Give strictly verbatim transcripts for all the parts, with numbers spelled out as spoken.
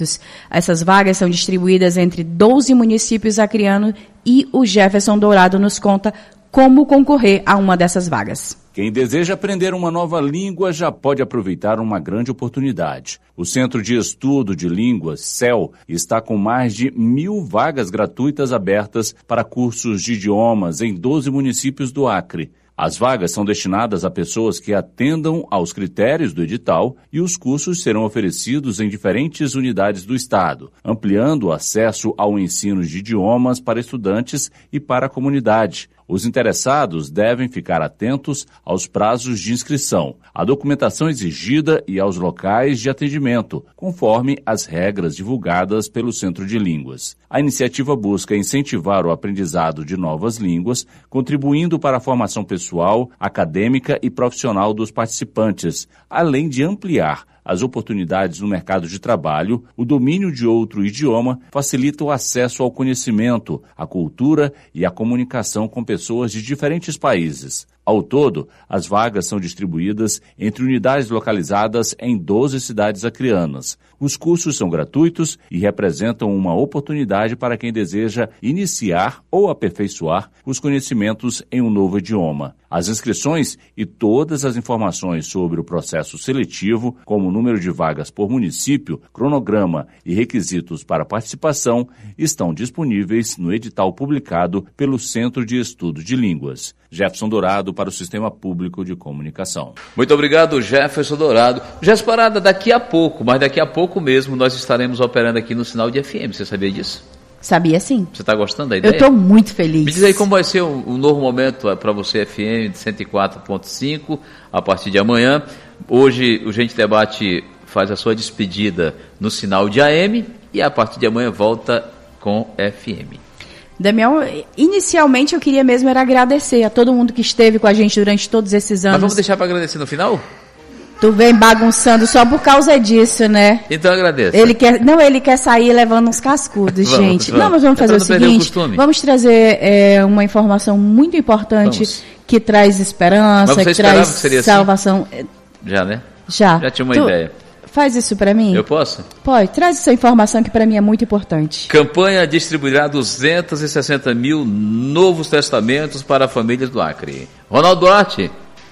Essas vagas são distribuídas entre doze municípios acreanos e o Jefferson Dourado nos conta como concorrer a uma dessas vagas. Quem deseja aprender uma nova língua já pode aproveitar uma grande oportunidade. O Centro de Estudo de Línguas, C E L, está com mais de mil vagas gratuitas abertas para cursos de idiomas em doze municípios do Acre. As vagas são destinadas a pessoas que atendam aos critérios do edital e os cursos serão oferecidos em diferentes unidades do Estado, ampliando o acesso ao ensino de idiomas para estudantes e para a comunidade. Os interessados devem ficar atentos aos prazos de inscrição, à documentação exigida e aos locais de atendimento, conforme as regras divulgadas pelo Centro de Línguas. A iniciativa busca incentivar o aprendizado de novas línguas, contribuindo para a formação pessoal, acadêmica e profissional dos participantes, além de ampliar as oportunidades no mercado de trabalho. O domínio de outro idioma facilita o acesso ao conhecimento, à cultura e à comunicação com pessoas de diferentes países. Ao todo, as vagas são distribuídas entre unidades localizadas em doze cidades acreanas. Os cursos são gratuitos e representam uma oportunidade para quem deseja iniciar ou aperfeiçoar os conhecimentos em um novo idioma. As inscrições e todas as informações sobre o processo seletivo, como número de vagas por município, cronograma e requisitos para participação, estão disponíveis no edital publicado pelo Centro de Estudo de Línguas. Jefferson Dourado para o Sistema Público de Comunicação. Muito obrigado, Jefferson Dourado. Jéssica Parada, daqui a pouco, mas daqui a pouco mesmo, nós estaremos operando aqui no sinal de F M. Você sabia disso? Sabia sim. Você está gostando da ideia? Eu estou muito feliz. Me diz aí como vai ser um, um novo momento para você, F M de cento e quatro ponto cinco, a partir de amanhã. Hoje o Gente Debate faz a sua despedida no sinal de A M e a partir de amanhã volta com F M. Damião, inicialmente eu queria mesmo era agradecer a todo mundo que esteve com a gente durante todos esses anos. Mas vamos deixar para agradecer no final? Tu vem bagunçando só por causa disso, né? Então agradeço. Ele quer, não, ele quer sair levando uns cascudos, vamos, gente. Vamos. Não, mas vamos fazer então, o seguinte, o vamos trazer é, uma informação muito importante vamos. que traz esperança, que traz que seria salvação. Assim? Já, né? Já. Já tinha uma tu, ideia. Faz isso para mim? Eu posso? Pode, traz essa informação que para mim é muito importante. Campanha distribuirá duzentos e sessenta mil novos testamentos para famílias do Acre. Ronaldo Duarte.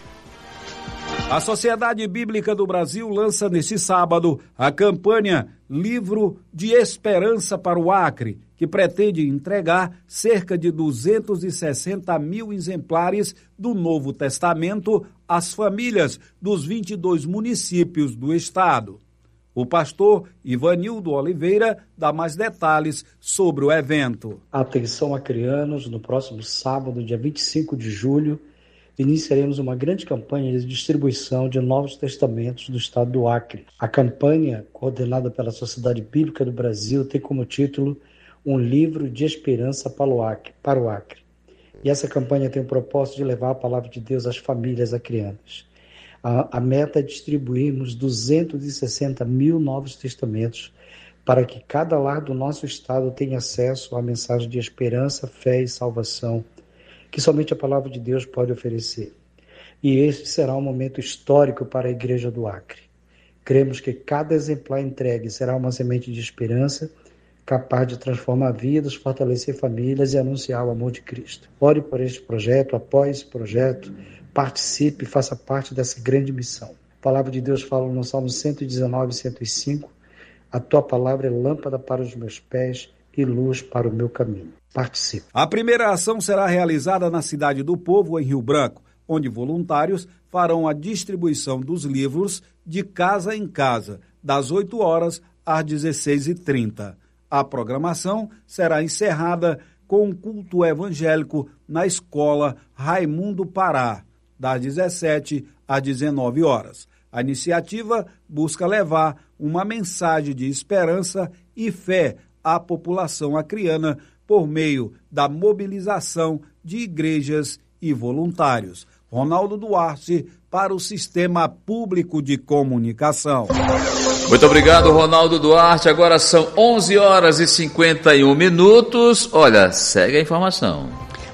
A Sociedade Bíblica do Brasil lança neste sábado a campanha Livro de Esperança para o Acre, que pretende entregar cerca de duzentos e sessenta mil exemplares do Novo Testamento às famílias dos vinte e dois municípios do estado. O pastor Ivanildo Oliveira dá mais detalhes sobre o evento. Atenção acreanos, no próximo sábado, dia vinte e cinco de julho, iniciaremos uma grande campanha de distribuição de Novos Testamentos do estado do Acre. A campanha, coordenada pela Sociedade Bíblica do Brasil, tem como título Um Livro de Esperança para o Acre. Para o Acre. E essa campanha tem o propósito de levar a palavra de Deus às famílias acreanas. A, a meta é distribuirmos duzentos e sessenta mil Novos Testamentos para que cada lar do nosso estado tenha acesso à mensagem de esperança, fé e salvação que somente a palavra de Deus pode oferecer. E este será um momento histórico para a Igreja do Acre. Cremos que cada exemplar entregue será uma semente de esperança, capaz de transformar vidas, fortalecer famílias e anunciar o amor de Cristo. Ore por este projeto, apoie esse projeto, participe e faça parte dessa grande missão. A palavra de Deus fala no Salmo cento e dezenove, cento e cinco, a tua palavra é lâmpada para os meus pés e luz para o meu caminho. Participe. A primeira ação será realizada na Cidade do Povo, em Rio Branco, onde voluntários farão a distribuição dos livros de casa em casa, das oito horas às dezesseis e trinta. A programação será encerrada com um culto evangélico na Escola Raimundo Pará, das dezessete às dezenove horas. A iniciativa busca levar uma mensagem de esperança e fé à população acreana por meio da mobilização de igrejas e voluntários. Ronaldo Duarte, para o Sistema Público de Comunicação. Muito obrigado, Ronaldo Duarte. Agora são onze horas e cinquenta e um minutos. Olha, segue a informação.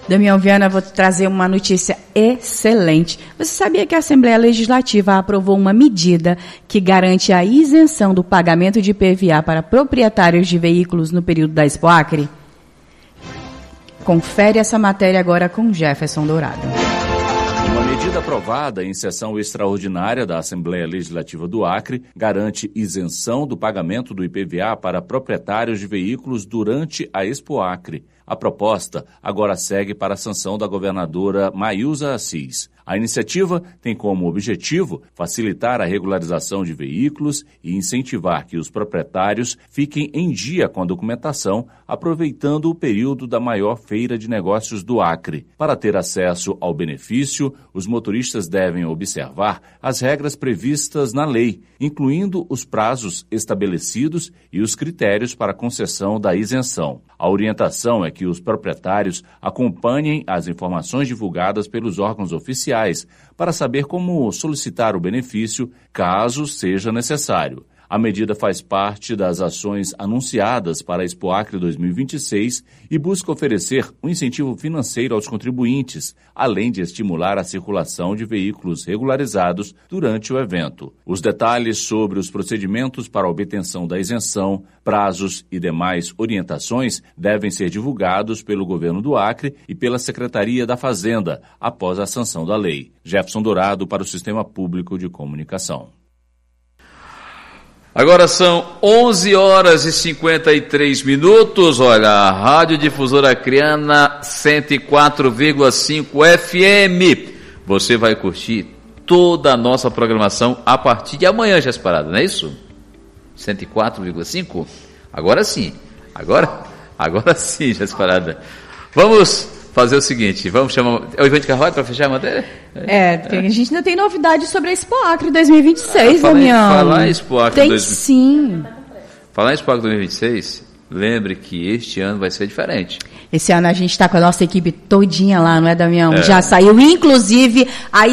Damião Viana, vou trazer uma notícia excelente. Você sabia que a Assembleia Legislativa aprovou uma medida que garante a isenção do pagamento de I P V A para proprietários de veículos no período da Expoacre? Confere essa matéria agora com Jefferson Dourado. Uma medida aprovada em sessão extraordinária da Assembleia Legislativa do Acre garante isenção do pagamento do I P V A para proprietários de veículos durante a Expoacre. A proposta agora segue para a sanção da governadora Maílza Assis. A iniciativa tem como objetivo facilitar a regularização de veículos e incentivar que os proprietários fiquem em dia com a documentação, aproveitando o período da maior feira de negócios do Acre. Para ter acesso ao benefício, os motoristas devem observar as regras previstas na lei, incluindo os prazos estabelecidos e os critérios para a concessão da isenção. A orientação é que os proprietários acompanhem as informações divulgadas pelos órgãos oficiais para saber como solicitar o benefício, caso seja necessário. A medida faz parte das ações anunciadas para a Expoacre dois mil e vinte e seis e busca oferecer um incentivo financeiro aos contribuintes, além de estimular a circulação de veículos regularizados durante o evento. Os detalhes sobre os procedimentos para a obtenção da isenção, prazos e demais orientações devem ser divulgados pelo Governo do Acre e pela Secretaria da Fazenda, após a sanção da lei. Jefferson Dourado para o Sistema Público de Comunicação. Agora são onze horas e cinquenta e três minutos. Olha, a Rádio Difusora Acreana cento e quatro vírgula cinco F M. Você vai curtir toda a nossa programação a partir de amanhã, já Parada, não é isso? cento e quatro vírgula cinco? Agora sim. Agora, agora sim, já Parada. Vamos fazer o seguinte, vamos chamar... É o Ivan de Carvalho para fechar a matéria? É, porque a gente ainda tem novidades sobre a Expoacre dois mil e vinte e seis, ah, Damião. Falar em Expoacre tem dois... sim. Falar em Expoacre dois mil e vinte e seis, lembre que este ano vai ser diferente. Esse ano a gente está com a nossa equipe todinha lá, não é, Damião? É. Já saiu, inclusive, a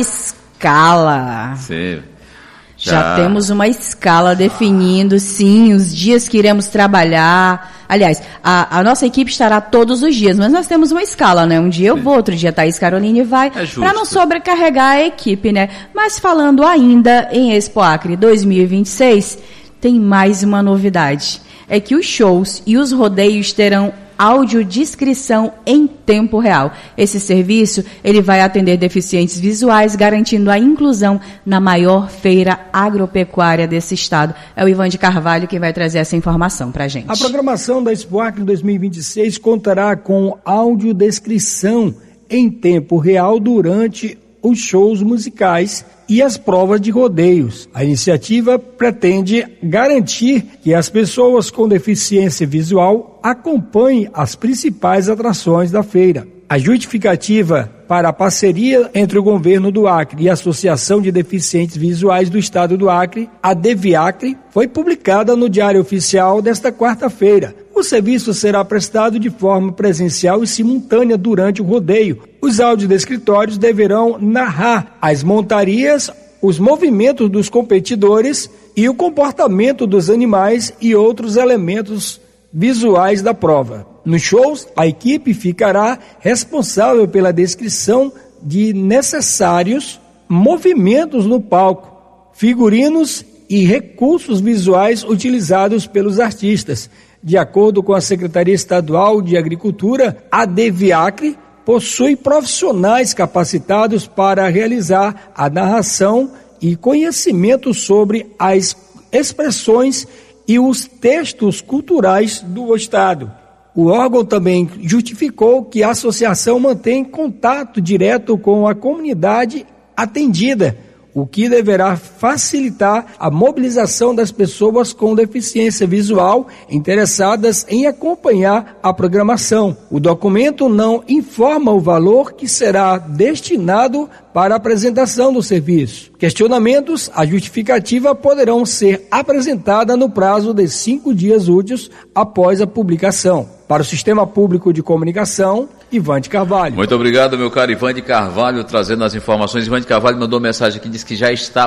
escala. Sim. Já, Já temos uma escala definindo, sim, os dias que iremos trabalhar. Aliás, a, a nossa equipe estará todos os dias, mas nós temos uma escala, né? Um dia eu vou, outro dia a Thaís Caroline vai, é para não sobrecarregar a equipe, né? Mas falando ainda em Expoacre dois mil e vinte e seis, tem mais uma novidade. É que os shows e os rodeios terão audiodescrição em tempo real. Esse serviço, ele vai atender deficientes visuais, garantindo a inclusão na maior feira agropecuária desse estado. É o Ivan de Carvalho que vai trazer essa informação para a gente. A programação da Expoacre dois mil e vinte e seis contará com audiodescrição em tempo real durante os shows musicais e as provas de rodeios. A iniciativa pretende garantir que as pessoas com deficiência visual acompanhem as principais atrações da feira. A justificativa para a parceria entre o governo do Acre e a Associação de Deficientes Visuais do Estado do Acre, a DEVIACRE, foi publicada no Diário Oficial desta quarta-feira. O serviço será prestado de forma presencial e simultânea durante o rodeio. Os audiodescritórios deverão narrar as montarias, os movimentos dos competidores e o comportamento dos animais e outros elementos visuais da prova. Nos shows, a equipe ficará responsável pela descrição de necessários movimentos no palco, figurinos e recursos visuais utilizados pelos artistas. De acordo com a Secretaria Estadual de Agricultura, a DEVIACRE possui profissionais capacitados para realizar a narração e conhecimento sobre as expressões e os textos culturais do Estado. O órgão também justificou que a associação mantém contato direto com a comunidade atendida, o que deverá facilitar a mobilização das pessoas com deficiência visual interessadas em acompanhar a programação. O documento não informa o valor que será destinado para a apresentação do serviço. Questionamentos, a justificativa poderão ser apresentada no prazo de cinco dias úteis após a publicação. Para o Sistema Público de Comunicação, Ivan de Carvalho. Muito obrigado, meu caro Ivan de Carvalho, trazendo as informações. Ivan de Carvalho mandou mensagem aqui, diz que já está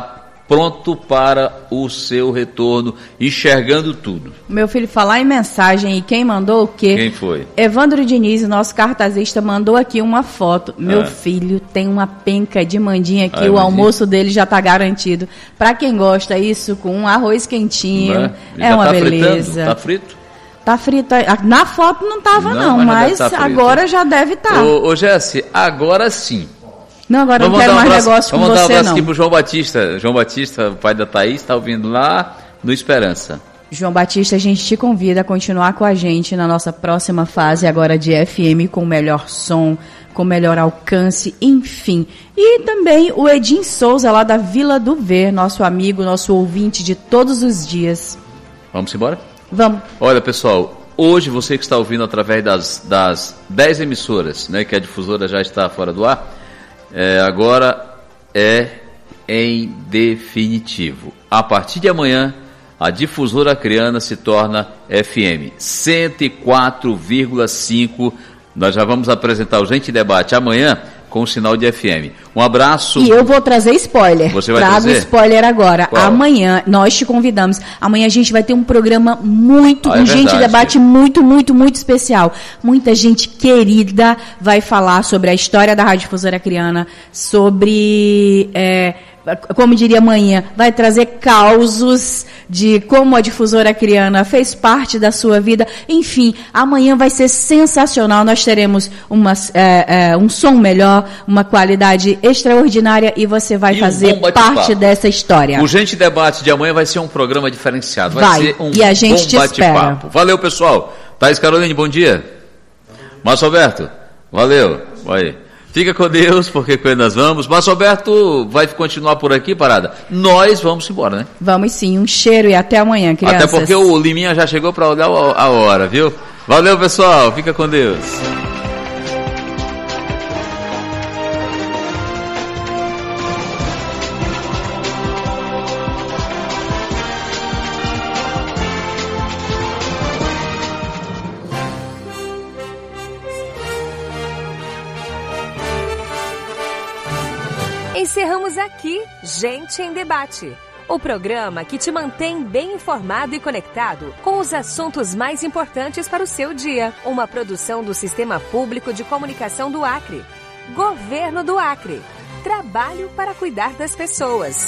pronto para o seu retorno, enxergando tudo. Meu filho, falar em mensagem, e quem mandou o quê? Quem foi? Evandro Diniz, nosso cartazista, mandou aqui uma foto. Meu ah. filho tem uma penca de mandinha aqui, ah, o almoço dele já está garantido. Para quem gosta, isso com um arroz quentinho, é uma tá beleza. Fritando? Tá frito? Tá frito. Na foto não tava não, não mas, mas tá agora já deve estar. Tá. Ô, ô Jesse, agora sim. Não, agora vamos não quero mais abraço, negócio com vamos você, dar um abraço não. aqui pro João Batista. João Batista, o pai da Thaís, está ouvindo lá no Esperança. João Batista, a gente te convida a continuar com a gente na nossa próxima fase agora de F M, com melhor som, com melhor alcance, enfim. E também o Edinho Souza, lá da Vila do Ver, nosso amigo, nosso ouvinte de todos os dias. Vamos embora? Vamos. Olha, pessoal, hoje você que está ouvindo através das, das dez emissoras, né, que a difusora já está fora do ar, É, agora é em definitivo. A partir de amanhã, a difusora acreana se torna F M cento e quatro vírgula cinco. Nós já vamos apresentar o Gente Debate amanhã com o sinal de F M. Um abraço. E eu vou trazer spoiler. Você vai Trago trazer? spoiler agora. Qual? Amanhã, nós te convidamos. Amanhã a gente vai ter um programa muito, ah, é um Gente verdade. Debate muito, muito, muito especial. Muita gente querida vai falar sobre a história da Rádio Difusora Acreana, sobre... É, como diria amanhã, vai trazer causos de como a Difusora Acreana fez parte da sua vida. Enfim, amanhã vai ser sensacional. Nós teremos uma, é, é, um som melhor, uma qualidade extraordinária e você vai e fazer um parte dessa história. O Gente Debate de amanhã vai ser um programa diferenciado. Vai, vai ser um e a gente bom te espera. Valeu, pessoal. Thaís Caroline, bom dia. Márcio Alberto, valeu. Vai. Fica com Deus, porque quando nós vamos. Márcio Alberto vai continuar por aqui, parada. Nós vamos embora, né? Vamos sim, um cheiro e até amanhã, crianças. Até porque o Liminha já chegou para olhar a hora, viu? Valeu, pessoal. Fica com Deus. Encerramos aqui Gente em Debate, o programa que te mantém bem informado e conectado com os assuntos mais importantes para o seu dia. Uma produção do Sistema Público de Comunicação do Acre. Governo do Acre. Trabalho para cuidar das pessoas.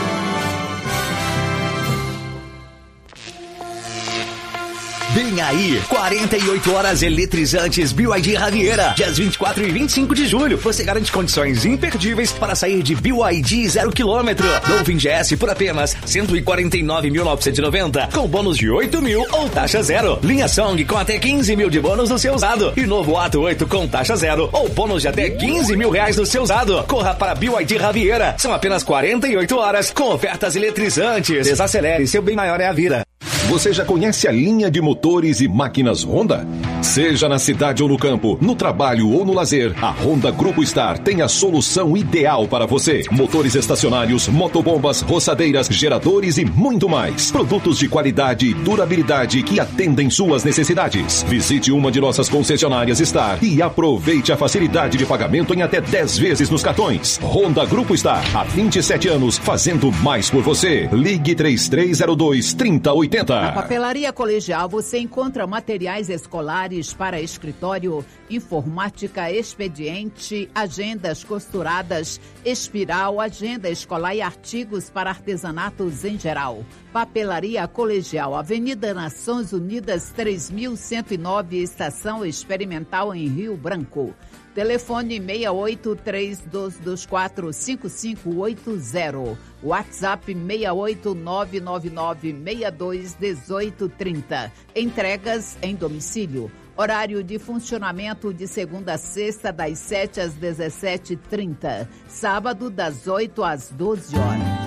Vem aí, quarenta e oito horas eletrizantes B Y D Raviera, dias vinte e quatro e vinte e cinco de julho. Você garante condições imperdíveis para sair de B Y D zero quilômetro. Dolphin G S por apenas cento e quarenta e nove mil novecentos e noventa, com bônus de oito mil ou taxa zero. Linha Song com até quinze mil de bônus no seu usado. E novo Ato oito com taxa zero ou bônus de até quinze mil reais no seu usado. Corra para B Y D Raviera. São apenas quarenta e oito horas com ofertas eletrizantes. Desacelere, seu bem maior é a vida. Você já conhece a linha de motores e máquinas Honda? Seja na cidade ou no campo, no trabalho ou no lazer, a Honda Grupo Star tem a solução ideal para você. Motores estacionários, motobombas, roçadeiras, geradores e muito mais. Produtos de qualidade e durabilidade que atendem suas necessidades. Visite uma de nossas concessionárias Star e aproveite a facilidade de pagamento em até dez vezes nos cartões. Honda Grupo Star, há vinte e sete anos, fazendo mais por você. Ligue três três zero dois, trinta oitenta. Na Papelaria Colegial você encontra materiais escolares para escritório, informática, expediente, agendas costuradas, espiral, agenda escolar e artigos para artesanatos em geral. Papelaria Colegial, Avenida Nações Unidas três mil cento e nove, Estação Experimental em Rio Branco. Telefone seis oito três dois dois quatro cinco cinco oito zero. WhatsApp seis oito nove nove nove seis dois um oito três zero. Entregas em domicílio. Horário de funcionamento de segunda a sexta, das sete às dezessete e trinta. Sábado, das oito às doze horas.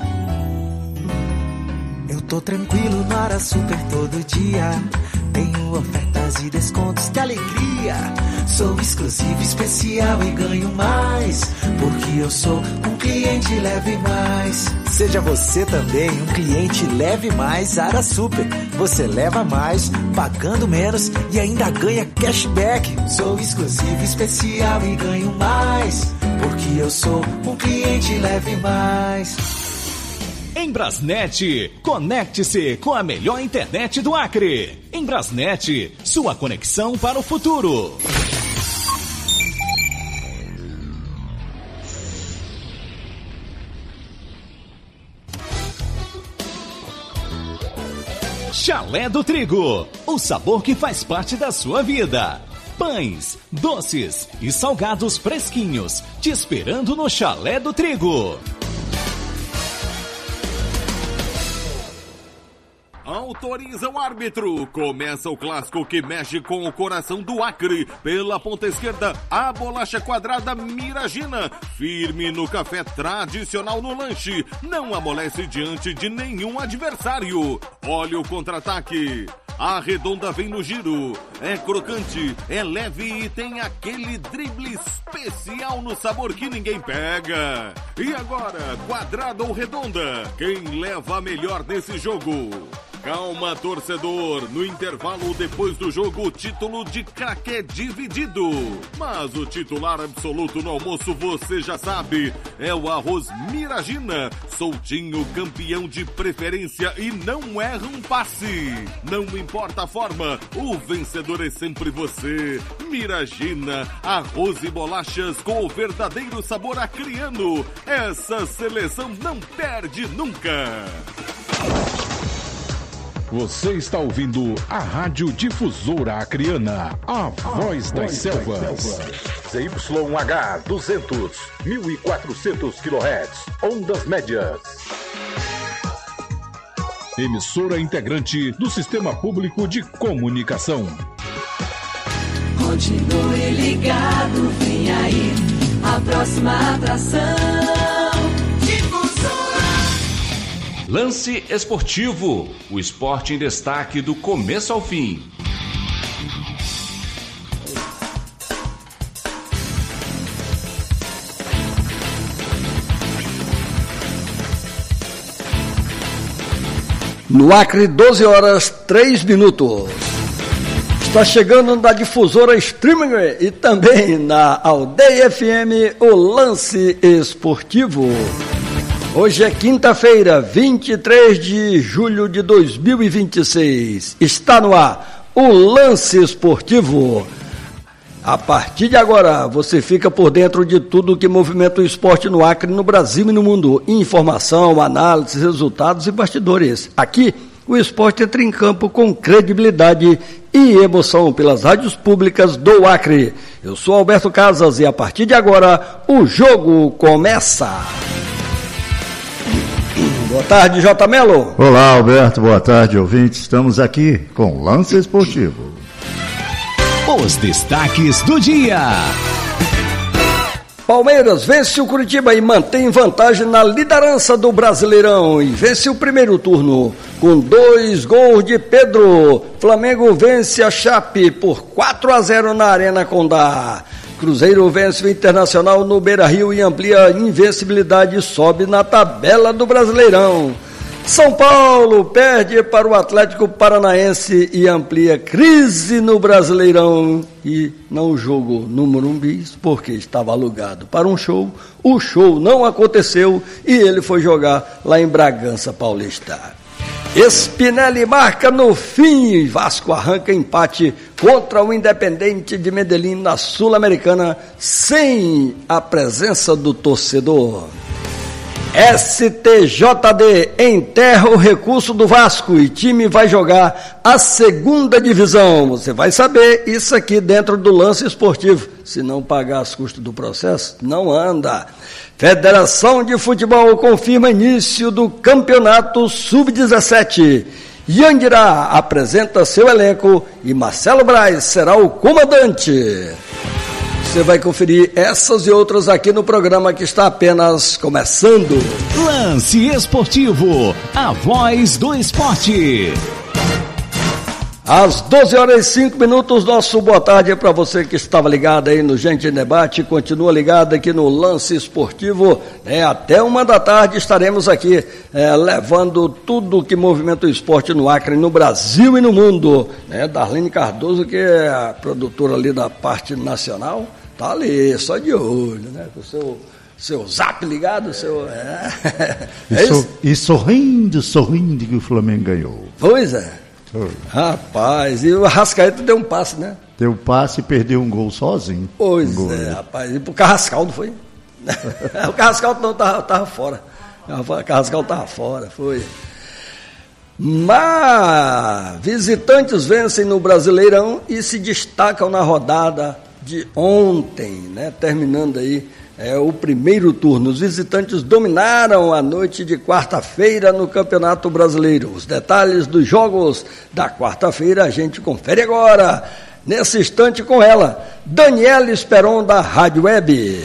Eu tô tranquilo na Hora Super todo dia. Tenho ofertas e descontos, que alegria! Sou exclusivo, especial e ganho mais, porque eu sou um cliente Leve Mais. Seja você também um cliente Leve Mais Ara Super. Você leva mais, pagando menos e ainda ganha cashback. Sou exclusivo, especial e ganho mais, porque eu sou um cliente Leve Mais. Embrasnet, conecte-se com a melhor internet do Acre. Embrasnet, sua conexão para o futuro. Chalé do Trigo, o sabor que faz parte da sua vida. Pães, doces e salgados fresquinhos, te esperando no Chalé do Trigo. Autoriza o árbitro. Começa o clássico que mexe com o coração do Acre. Pela ponta esquerda, a bolacha quadrada Miragina. Firme no café tradicional no lanche. Não amolece diante de nenhum adversário. Olha o contra-ataque. A redonda vem no giro. É crocante, é leve e tem aquele drible especial no sabor que ninguém pega. E agora, quadrada ou redonda? Quem leva a melhor nesse jogo? Calma, torcedor. No intervalo depois do jogo, o título de craque é dividido. Mas o titular absoluto no almoço, você já sabe, é o arroz Miragina. Soltinho, campeão de preferência e não erra um passe. Não importa a forma, o vencedor é sempre você. Miragina, arroz e bolachas com o verdadeiro sabor acriano. Essa seleção não perde nunca. Você está ouvindo a Rádio Difusora Acreana, a voz das selvas. Z Y H duzentos, mil e quatrocentos quilohertz, ondas médias. Emissora integrante do Sistema Público de Comunicação. Continue ligado, vem aí a próxima atração. Lance Esportivo, o esporte em destaque do começo ao fim. No Acre, doze horas, três minutos. Está chegando na difusora Streaming e também na Aldeia F M, o Lance Esportivo. Hoje é quinta-feira, vinte e três de julho de dois mil e vinte e seis. Está no ar o Lance Esportivo. A partir de agora, você fica por dentro de tudo que movimenta o esporte no Acre, no Brasil e no mundo. Informação, análise, resultados e bastidores. Aqui, o esporte entra em campo com credibilidade e emoção pelas rádios públicas do Acre. Eu sou Alberto Casas e a partir de agora, o jogo começa. Boa tarde, J. Melo. Olá, Alberto. Boa tarde, ouvintes. Estamos aqui com Lance Esportivo. Os destaques do dia. Palmeiras vence o Curitiba e mantém vantagem na liderança do Brasileirão e vence o primeiro turno com dois gols de Pedro. Flamengo vence a Chape por quatro a zero na Arena Condá. Cruzeiro vence o Internacional no Beira-Rio e amplia a invencibilidade e sobe na tabela do Brasileirão. São Paulo perde para o Atlético Paranaense e amplia crise no Brasileirão e não jogou no Morumbi porque estava alugado para um show. O show não aconteceu e ele foi jogar lá em Bragança Paulista. Spinelli marca no fim, Vasco arranca empate contra o Independente de Medellín na Sul-Americana sem a presença do torcedor. S T J D enterra o recurso do Vasco e time vai jogar a segunda divisão. Você vai saber isso aqui dentro do Lance Esportivo. Se não pagar as custas do processo, não anda. Federação de Futebol confirma início do Campeonato sub dezessete. Yandirá apresenta seu elenco e Marcelo Braz será o comandante. Você vai conferir essas e outras aqui no programa que está apenas começando. Lance Esportivo, a voz do esporte. Às doze horas e cinco minutos, nosso boa tarde para você que estava ligado aí no Gente em Debate, continua ligado aqui no Lance Esportivo, é, até uma da tarde estaremos aqui é, levando tudo que movimenta o esporte no Acre, no Brasil e no mundo, né? Darlene Cardoso, que é a produtora ali da parte nacional, tá ali, só de olho, né, com o seu seu zap ligado, seu... É, e, é so, e sorrindo, sorrindo que o Flamengo ganhou. Pois é. Foi. Rapaz, e o Arrascaeta deu um passe, né? Deu um passe e perdeu um gol sozinho. Pois um é, rapaz. E pro Carrascal, não foi? O Carrascal não, tava, tava fora. O Carrascal tava fora, foi. Mas visitantes vencem no Brasileirão e se destacam na rodada de ontem, né? Terminando aí é, o primeiro turno. Os visitantes dominaram a noite de quarta-feira no Campeonato Brasileiro. Os detalhes dos jogos da quarta-feira a gente confere agora, nesse instante com ela, Daniela Esperon, da Rádio Web.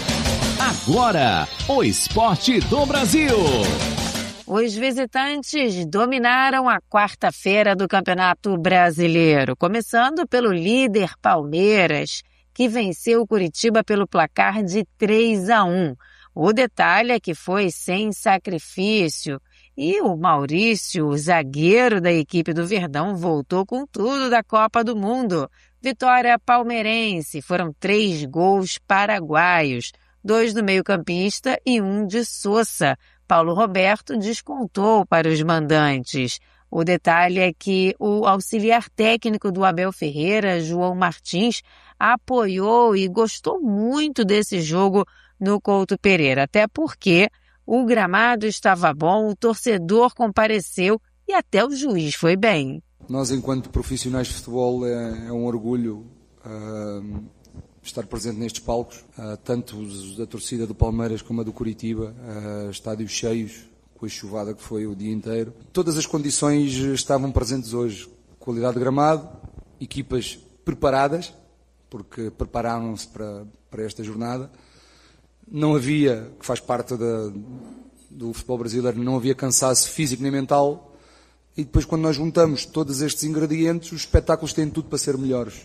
Agora, o esporte do Brasil. Os visitantes dominaram a quarta-feira do Campeonato Brasileiro, começando pelo líder Palmeiras, que venceu o Curitiba pelo placar de três a um. O detalhe é que foi sem sacrifício e o Maurício, o zagueiro da equipe do Verdão, voltou com tudo da Copa do Mundo. Vitória palmeirense, foram três gols paraguaios, dois do meio-campista e um de Sousa. Paulo Roberto descontou para os mandantes. O detalhe é que o auxiliar técnico do Abel Ferreira, João Martins, apoiou e gostou muito desse jogo no Couto Pereira, até porque o gramado estava bom, o torcedor compareceu e até o juiz foi bem. Nós, enquanto profissionais de futebol, é, é um orgulho uh, estar presente nestes palcos, uh, tanto os da torcida do Palmeiras como a do Curitiba, uh, estádios cheios, com a chuvada que foi o dia inteiro. Todas as condições estavam presentes hoje. Qualidade de gramado, equipas preparadas, porque prepararam-se para, para esta jornada. Não havia, que faz parte da, do futebol brasileiro, não havia cansaço físico nem mental. E depois, quando nós juntamos todos estes ingredientes, os espetáculos têm tudo para ser melhores.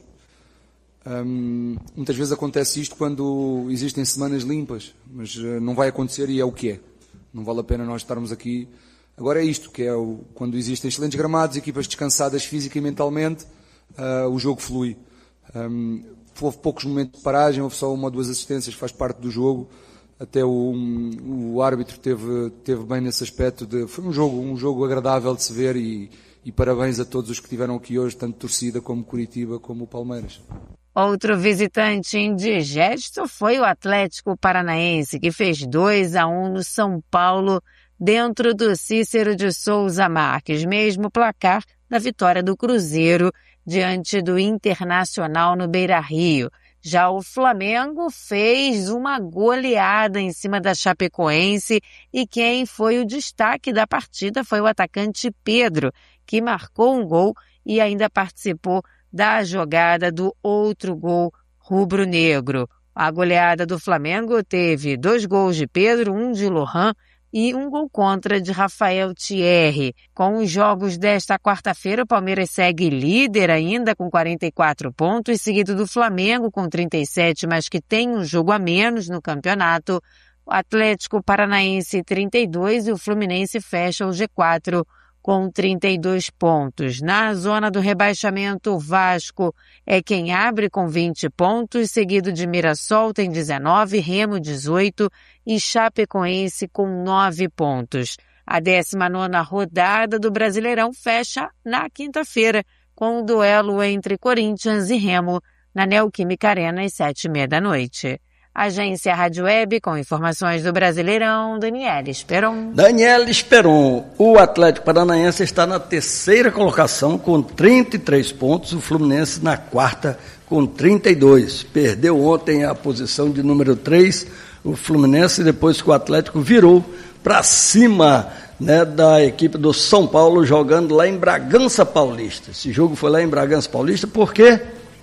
Hum, muitas vezes acontece isto quando existem semanas limpas, mas uh, não vai acontecer e é o que é. Não vale a pena nós estarmos aqui. Agora é isto, que é o, quando existem excelentes gramados, equipas descansadas física e mentalmente, uh, o jogo flui. Um, houve poucos momentos de paragem, houve só uma ou duas assistências, faz parte do jogo. Até o, um, o árbitro teve, teve bem nesse aspecto. De, foi um jogo, um jogo agradável de se ver e, e parabéns a todos os que estiveram aqui hoje, tanto torcida como Curitiba como o Palmeiras. Outro visitante indigesto foi o Atlético Paranaense, que fez dois a um no São Paulo, dentro do Cícero de Souza Marques, mesmo placar da vitória do Cruzeiro diante do Internacional no Beira-Rio. Já o Flamengo fez uma goleada em cima da Chapecoense e quem foi o destaque da partida foi o atacante Pedro, que marcou um gol e ainda participou da jogada do outro gol rubro-negro. A goleada do Flamengo teve dois gols de Pedro, um de Lohan e um gol contra de Rafael Thierry. Com os jogos desta quarta-feira, o Palmeiras segue líder ainda com quarenta e quatro pontos, seguido do Flamengo com trinta e sete, mas que tem um jogo a menos no campeonato. O Atlético Paranaense trinta e dois e o Fluminense fecha o G quatro com trinta e dois pontos. Na zona do rebaixamento, o Vasco é quem abre com vinte pontos, seguido de Mirassol tem dezenove, Remo dezoito e Chapecoense com nove pontos. A décima nona rodada do Brasileirão fecha na quinta-feira, com o duelo entre Corinthians e Remo, na Neoquímica Arena, às sete e meia da noite. Agência Rádio Web, com informações do Brasileirão, Daniela Esperon. Daniela Esperon, o Atlético Paranaense está na terceira colocação com trinta e três pontos, o Fluminense na quarta com trinta e dois. Perdeu ontem a posição de número três, o Fluminense, depois que o Atlético virou para cima, né, da equipe do São Paulo, jogando lá em Bragança Paulista. Esse jogo foi lá em Bragança Paulista, por quê?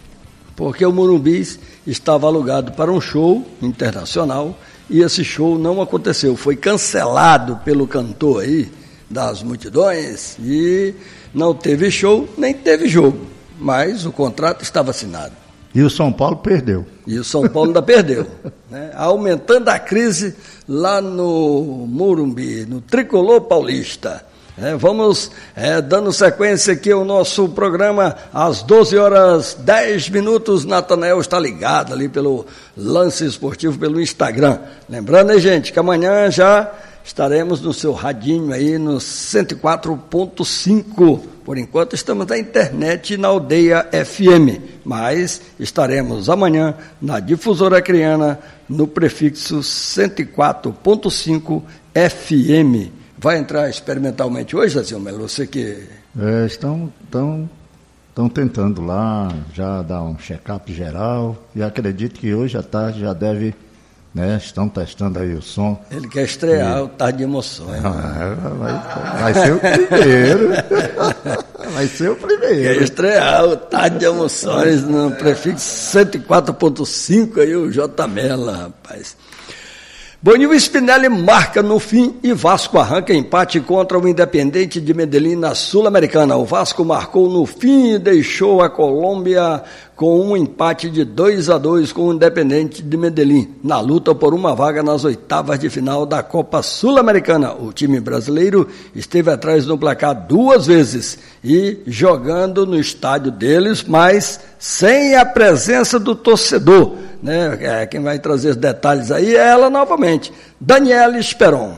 Porque o Morumbi estava alugado para um show internacional e esse show não aconteceu. Foi cancelado pelo cantor aí das multidões e não teve show, nem teve jogo. Mas o contrato estava assinado. E o São Paulo perdeu. E o São Paulo ainda perdeu. Né? Aumentando a crise lá no Morumbi, no Tricolor Paulista. É, vamos é, dando sequência aqui ao nosso programa às doze horas e dez minutos. Natanael está ligado ali pelo Lance Esportivo, pelo Instagram. Lembrando, hein, gente, que amanhã já estaremos no seu radinho aí no cento e quatro ponto cinco. Por enquanto estamos na internet na Aldeia F M, mas estaremos amanhã na Difusora Acreana no prefixo cento e quatro ponto cinco F M. Vai entrar experimentalmente hoje, Zazinho Melo? Você que... É, estão, estão, estão tentando lá, já dar um check-up geral, e acredito que hoje à tarde já deve, né, estão testando aí o som. Ele quer estrear e... o Tarde de Emoções. Ah, vai, vai ser o primeiro. Vai ser o primeiro. Quer estrear o Tarde de Emoções no prefixo cento e quatro ponto cinco, aí o J. Mela, rapaz. Boninho Spinelli marca no fim e Vasco arranca empate contra o Independente de Medellín na Sul-Americana. O Vasco marcou no fim e deixou a Colômbia com um empate de dois a dois com o Independente de Medellín, na luta por uma vaga nas oitavas de final da Copa Sul-Americana. O time brasileiro esteve atrás no placar duas vezes e jogando no estádio deles, mas sem a presença do torcedor. Né? Quem vai trazer os detalhes aí é ela novamente, Daniela Esperon.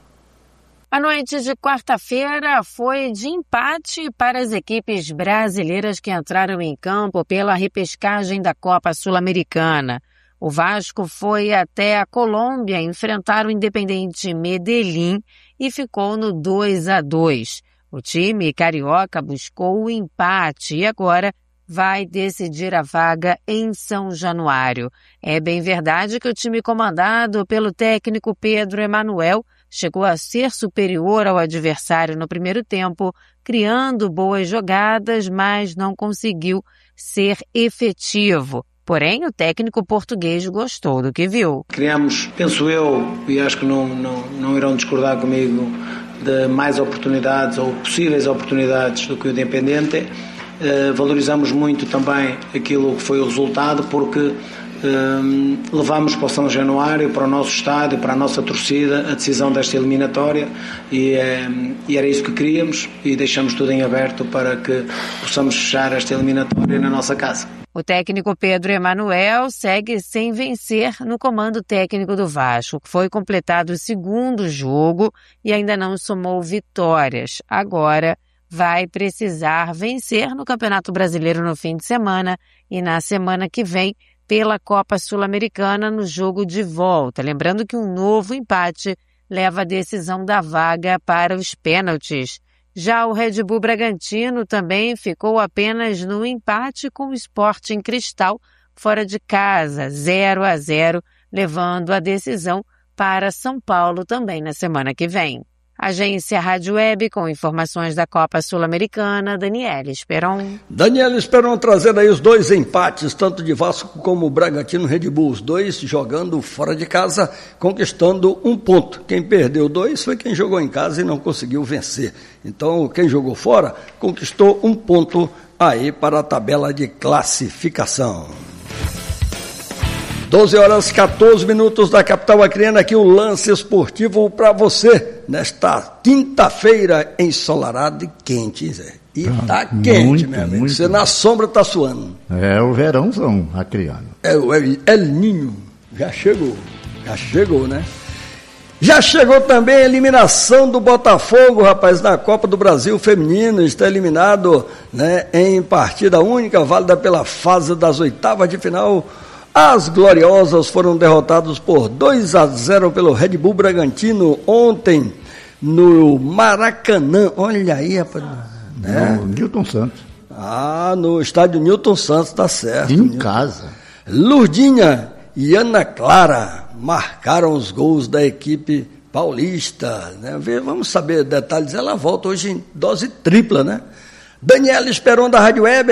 A noite de quarta-feira foi de empate para as equipes brasileiras que entraram em campo pela repescagem da Copa Sul-Americana. O Vasco foi até a Colômbia enfrentar o Independente Medellín e ficou no dois a dois. O time carioca buscou o empate e agora vai decidir a vaga em São Januário. É bem verdade que o time comandado pelo técnico Pedro Emanuel chegou a ser superior ao adversário no primeiro tempo, criando boas jogadas, mas não conseguiu ser efetivo. Porém, o técnico português gostou do que viu. Criamos, penso eu, e acho que não, não, não irão discordar comigo, de mais oportunidades ou possíveis oportunidades do que o Independente. Uh, valorizamos muito também aquilo que foi o resultado, porque uh, levamos para o São Januário, para o nosso estádio, para a nossa torcida, a decisão desta eliminatória e, uh, e era isso que queríamos e deixamos tudo em aberto para que possamos fechar esta eliminatória na nossa casa. O técnico Pedro Emanuel segue sem vencer no comando técnico do Vasco, que foi completado o segundo jogo e ainda não somou vitórias. Agora vai precisar vencer no Campeonato Brasileiro no fim de semana e na semana que vem pela Copa Sul-Americana no jogo de volta. Lembrando que um novo empate leva a decisão da vaga para os pênaltis. Já o Red Bull Bragantino também ficou apenas no empate com o Sporting Cristal fora de casa, zero a zero, levando a decisão para São Paulo também na semana que vem. Agência Rádio Web com informações da Copa Sul-Americana, Daniela Esperon. Daniela Esperon trazendo aí os dois empates, tanto de Vasco como Bragantino Red Bull, os dois jogando fora de casa, conquistando um ponto. Quem perdeu dois foi quem jogou em casa e não conseguiu vencer. Então, quem jogou fora conquistou um ponto aí para a tabela de classificação. doze horas e quatorze minutos da capital acreana, aqui o Lance Esportivo para você, nesta quinta-feira ensolarada e quente, Zé. E ah, tá quente, muito, meu amigo. Muito. Você na sombra tá suando. É o verãozão acreano. É o El, El Ninho. Já chegou, já chegou, né? Já chegou também a eliminação do Botafogo, rapaz, na Copa do Brasil Feminino. Está eliminado, né, em partida única, válida pela fase das oitavas de final. As Gloriosas foram derrotadas por dois a zero pelo Red Bull Bragantino ontem no Maracanã. Olha aí, rapaz. Né? No Newton Santos. Ah, no estádio Newton Santos, tá certo. Em Newton. Casa. Lurdinha e Ana Clara marcaram os gols da equipe paulista. Né? Vamos saber detalhes. Ela volta hoje em dose tripla, né? Daniela Esperon da Rádio Web.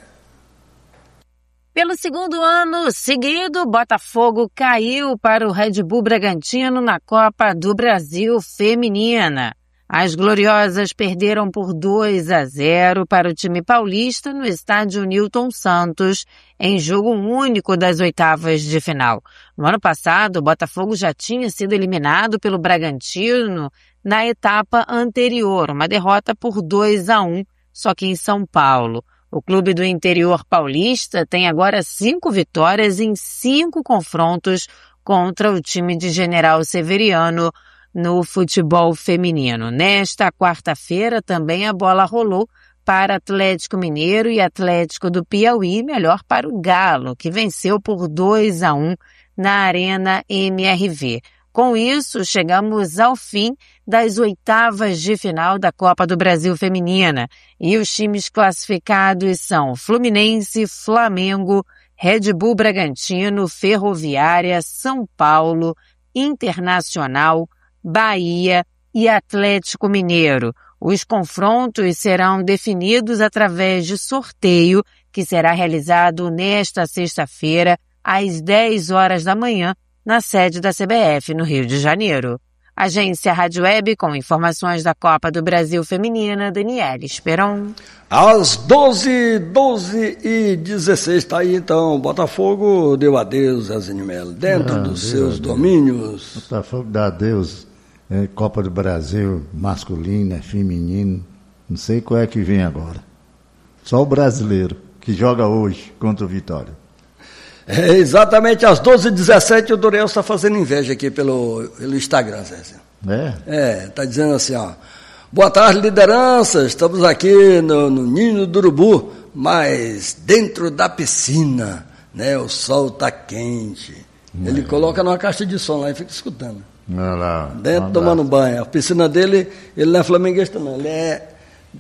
Pelo segundo ano seguido, Botafogo caiu para o Red Bull Bragantino na Copa do Brasil Feminina. As Gloriosas perderam por dois a zero para o time paulista no estádio Newton Santos, em jogo único das oitavas de final. No ano passado, o Botafogo já tinha sido eliminado pelo Bragantino na etapa anterior, uma derrota por dois a um, só que em São Paulo. O clube do interior paulista tem agora cinco vitórias em cinco confrontos contra o time de General Severiano no futebol feminino. Nesta quarta-feira também a bola rolou para Atlético Mineiro e Atlético do Piauí, melhor para o Galo, que venceu por dois a um na Arena M R V. Com isso, chegamos ao fim das oitavas de final da Copa do Brasil Feminina. E os times classificados são Fluminense, Flamengo, Red Bull Bragantino, Ferroviária, São Paulo, Internacional, Bahia e Atlético Mineiro. Os confrontos serão definidos através de sorteio, que será realizado nesta sexta-feira, às dez horas da manhã, na sede da C B F, no Rio de Janeiro. Agência Rádio Web, com informações da Copa do Brasil Feminina, Daniela Esperon. Às doze, doze e dezesseis, está aí então, Botafogo deu adeus a Zinimelo, dentro ah, dos seus adeus. domínios. Botafogo dá adeus, é, Copa do Brasil, masculina, feminino, não sei qual é que vem agora. Só o brasileiro, que joga hoje contra o Vitória. É, exatamente às doze e dezessete, o Doriel está fazendo inveja aqui pelo, pelo Instagram, Zé. É? É, está dizendo assim, ó. Boa tarde, liderança. Estamos aqui no, no Ninho do Urubu, mas dentro da piscina, né? O sol está quente. É. Ele coloca numa caixa de som lá e fica escutando. Olha lá. Dentro, tomando banho. A piscina dele, ele não é flamenguista, não. Ele é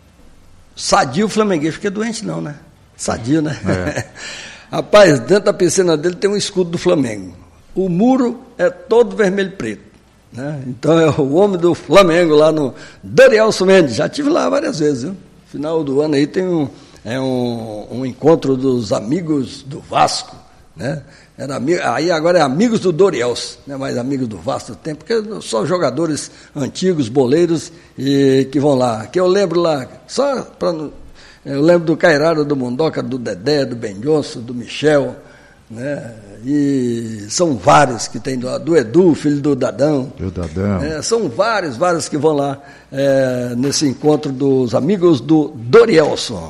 sadio flamenguista, porque é doente não, né? Sadio, né? É. Rapaz, dentro da piscina dele tem um escudo do Flamengo. O muro é todo vermelho e preto, né? Então é o homem do Flamengo lá no Dorielson Mendes. Já estive lá várias vezes, viu? Final do ano aí tem um, é um, um encontro dos amigos do Vasco, né? Era, aí agora é amigos do Dorielson, não é mais amigos do Vasco do tempo, porque só jogadores antigos, boleiros, e, que vão lá. Que eu lembro lá, só para... Eu lembro do Cairara, do Mundoca, do Dedé, do Ben Johnson, do Michel, né? E são vários que tem, do, do Edu, filho do Dadão. Do Dadão. É, são vários, vários que vão lá é, nesse encontro dos amigos do Dorielson.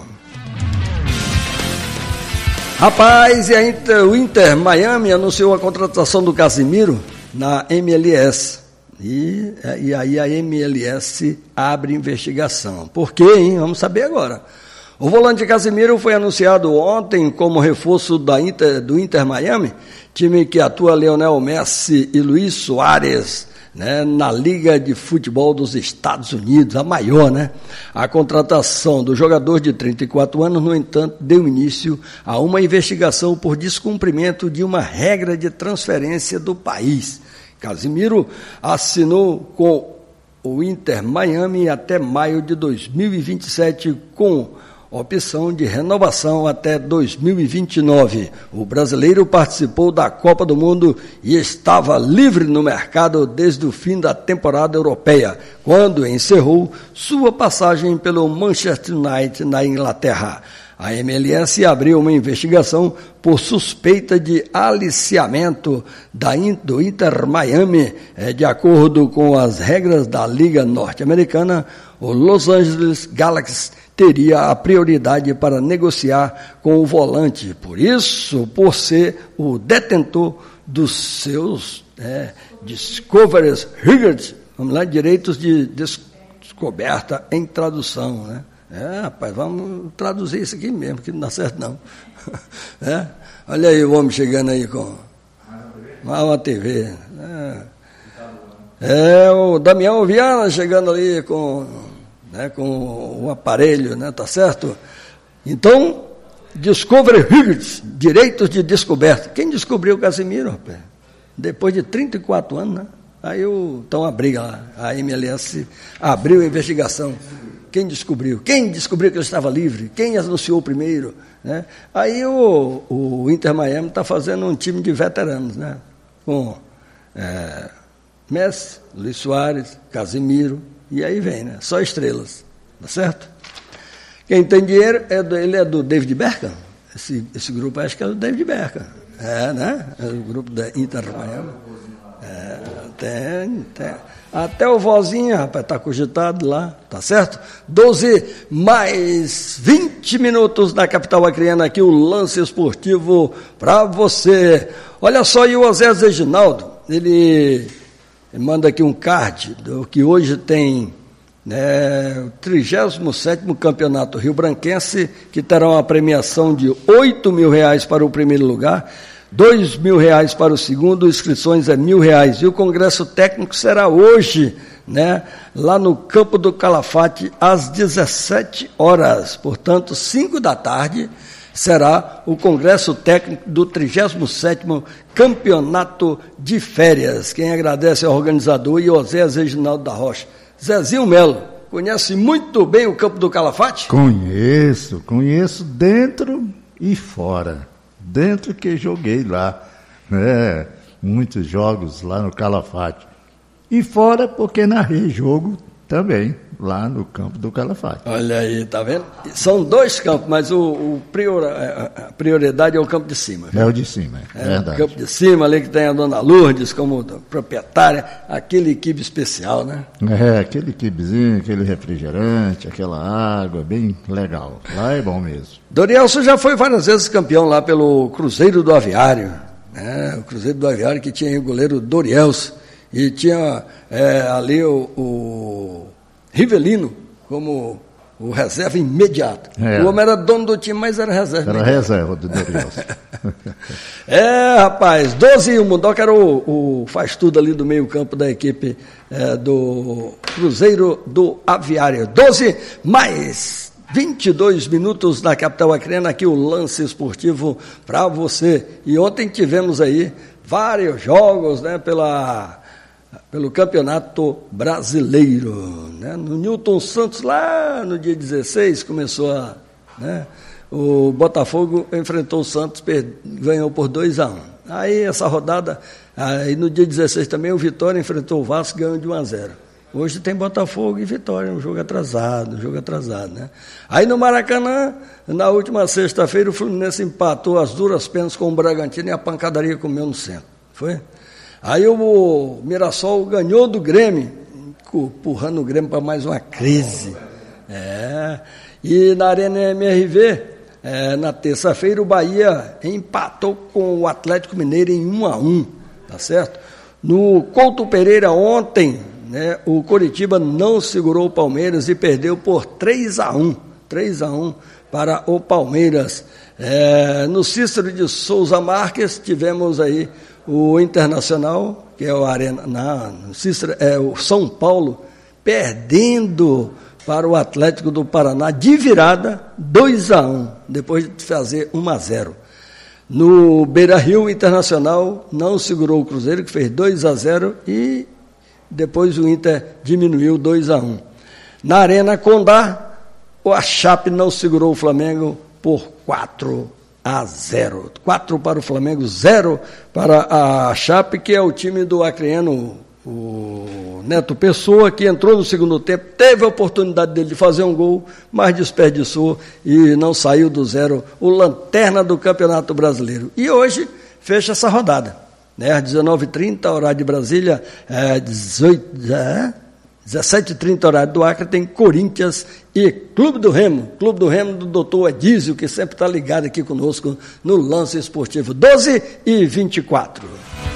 Rapaz, e a Inter, o Inter Miami anunciou a contratação do Casimiro na M L S. E, e aí a M L S abre investigação. Por quê, hein? Vamos saber agora. O volante Casimiro foi anunciado ontem como reforço da Inter, do Inter Miami, time que atua Lionel Messi e Luiz Soares, né, na Liga de Futebol dos Estados Unidos, a maior, né? A contratação do jogador de trinta e quatro anos, no entanto, deu início a uma investigação por descumprimento de uma regra de transferência do país. Casimiro assinou com o Inter Miami até maio de dois mil e vinte e sete com opção de renovação até dois mil e vinte e nove. O brasileiro participou da Copa do Mundo e estava livre no mercado desde o fim da temporada europeia, quando encerrou sua passagem pelo Manchester United na Inglaterra. A M L S abriu uma investigação por suspeita de aliciamento da, do Inter Miami. É, de acordo com as regras da Liga Norte-Americana, o Los Angeles Galaxy teria a prioridade para negociar com o volante. Por isso, por ser o detentor dos seus é, Discovery Rights, vamos lá, direitos de descoberta em tradução, né? É, rapaz, vamos traduzir isso aqui mesmo, que não dá certo não. É? Olha aí o homem chegando aí com uma T V. É, é o Damião Viana chegando ali com, né, com o aparelho, né, tá certo? Então, Discovery Rights, direitos de descoberta. Quem descobriu o Casimiro, rapaz? Depois de trinta e quatro anos, né? Aí o, então a briga lá, a M L S abriu a investigação. Quem descobriu? Quem descobriu que ele estava livre? Quem anunciou primeiro? Né? Aí o, o Inter Miami está fazendo um time de veteranos, né? Com é, Messi, Luiz Soares, Casimiro, E aí vem, né? Só estrelas, tá certo? Quem tem dinheiro, é do, ele é do David Beckham. Esse, esse grupo acho que é do David Beckham. É, né? É o grupo da Inter Miami. É, tem, tem. Até o vozinho, rapaz, tá cogitado lá, tá certo? doze mais vinte minutos na capital acreana, aqui o lance esportivo para você. Olha só, e o Osés Reginaldo, ele, ele manda aqui um card, do que hoje tem, né, o trigésimo sétimo Campeonato Rio Branquense, que terá uma premiação de oito mil reais para o primeiro lugar, dois mil reais para o segundo, inscrições é mil reais. E o congresso técnico será hoje, né, lá no Campo do Calafate, às dezessete horas. Portanto, cinco da tarde, será o congresso técnico do trigésimo sétimo Campeonato de Férias. Quem agradece é o organizador e Osés Reginaldo da Rocha. Zezinho Melo, conhece muito bem o Campo do Calafate? Conheço, conheço dentro e fora. Dentro que joguei lá, né? Muitos jogos lá no Calafate. E fora porque narrei jogo também, lá no Campo do Calafate. Olha aí, tá vendo? São dois campos, mas o, o prior, a prioridade é o campo de cima. Viu? É o de cima, é, é verdade. O campo de cima, ali que tem a dona Lourdes como proprietária, aquele equipe especial, né? É, aquele equipezinho, aquele refrigerante, aquela água, bem legal. Lá é bom mesmo. Dorielson já foi várias vezes campeão lá pelo Cruzeiro do Aviário, né? O Cruzeiro do Aviário que tinha o goleiro Dorielson e tinha é, ali o, o Rivelino como o reserva imediato. É. O homem era dono do time, mas era reserva. Era imediato. Reserva do Dorielson. É, rapaz, doze, o Mundoca era o, o faz tudo ali do meio campo da equipe é, do Cruzeiro do Aviário. doze mais vinte e dois minutos na capital acreana, aqui o lance esportivo para você. E ontem tivemos aí vários jogos, né, pela, pelo Campeonato Brasileiro, né? No Newton Santos, lá no dia dezesseis, começou a, né, o Botafogo enfrentou o Santos, ganhou por dois a um. Aí essa rodada, aí no dia dezesseis também o Vitória enfrentou o Vasco, ganhou de um a zero. Hoje tem Botafogo e Vitória, um jogo atrasado, um jogo atrasado, né? Aí no Maracanã, na última sexta-feira, o Fluminense empatou as duras penas com o Bragantino e a pancadaria comeu no centro, foi? Aí o Mirassol ganhou do Grêmio, empurrando o Grêmio para mais uma crise. É. E na Arena M R V, é, na terça-feira, o Bahia empatou com o Atlético Mineiro em um a um, tá certo? No Couto Pereira ontem, né, o Coritiba não segurou o Palmeiras e perdeu por três a um. três a um para o Palmeiras. É, no Cícero de Souza Marques, tivemos aí o Internacional, que é o Arena, na, no Cícero, é o São Paulo, perdendo para o Atlético do Paraná de virada dois a um, depois de fazer um a zero. No Beira-Rio, o Internacional não segurou o Cruzeiro, que fez dois a zero, e depois o Inter diminuiu dois a um. Na Arena Condá, a Chape não segurou o Flamengo por quatro a zero. quatro para o Flamengo, zero para a Chape, que é o time do acreano, o Neto Pessoa, que entrou no segundo tempo, teve a oportunidade dele de fazer um gol, mas desperdiçou e não saiu do zero, o lanterna do Campeonato Brasileiro. E hoje fecha essa rodada, né? Às dezenove e trinta, horário de Brasília, é, dezoito, é, dezessete e trinta, horário do Acre, tem Corinthians e Clube do Remo. Clube do Remo do doutor Edísio, que sempre está ligado aqui conosco no Lance Esportivo. doze e vinte e quatro.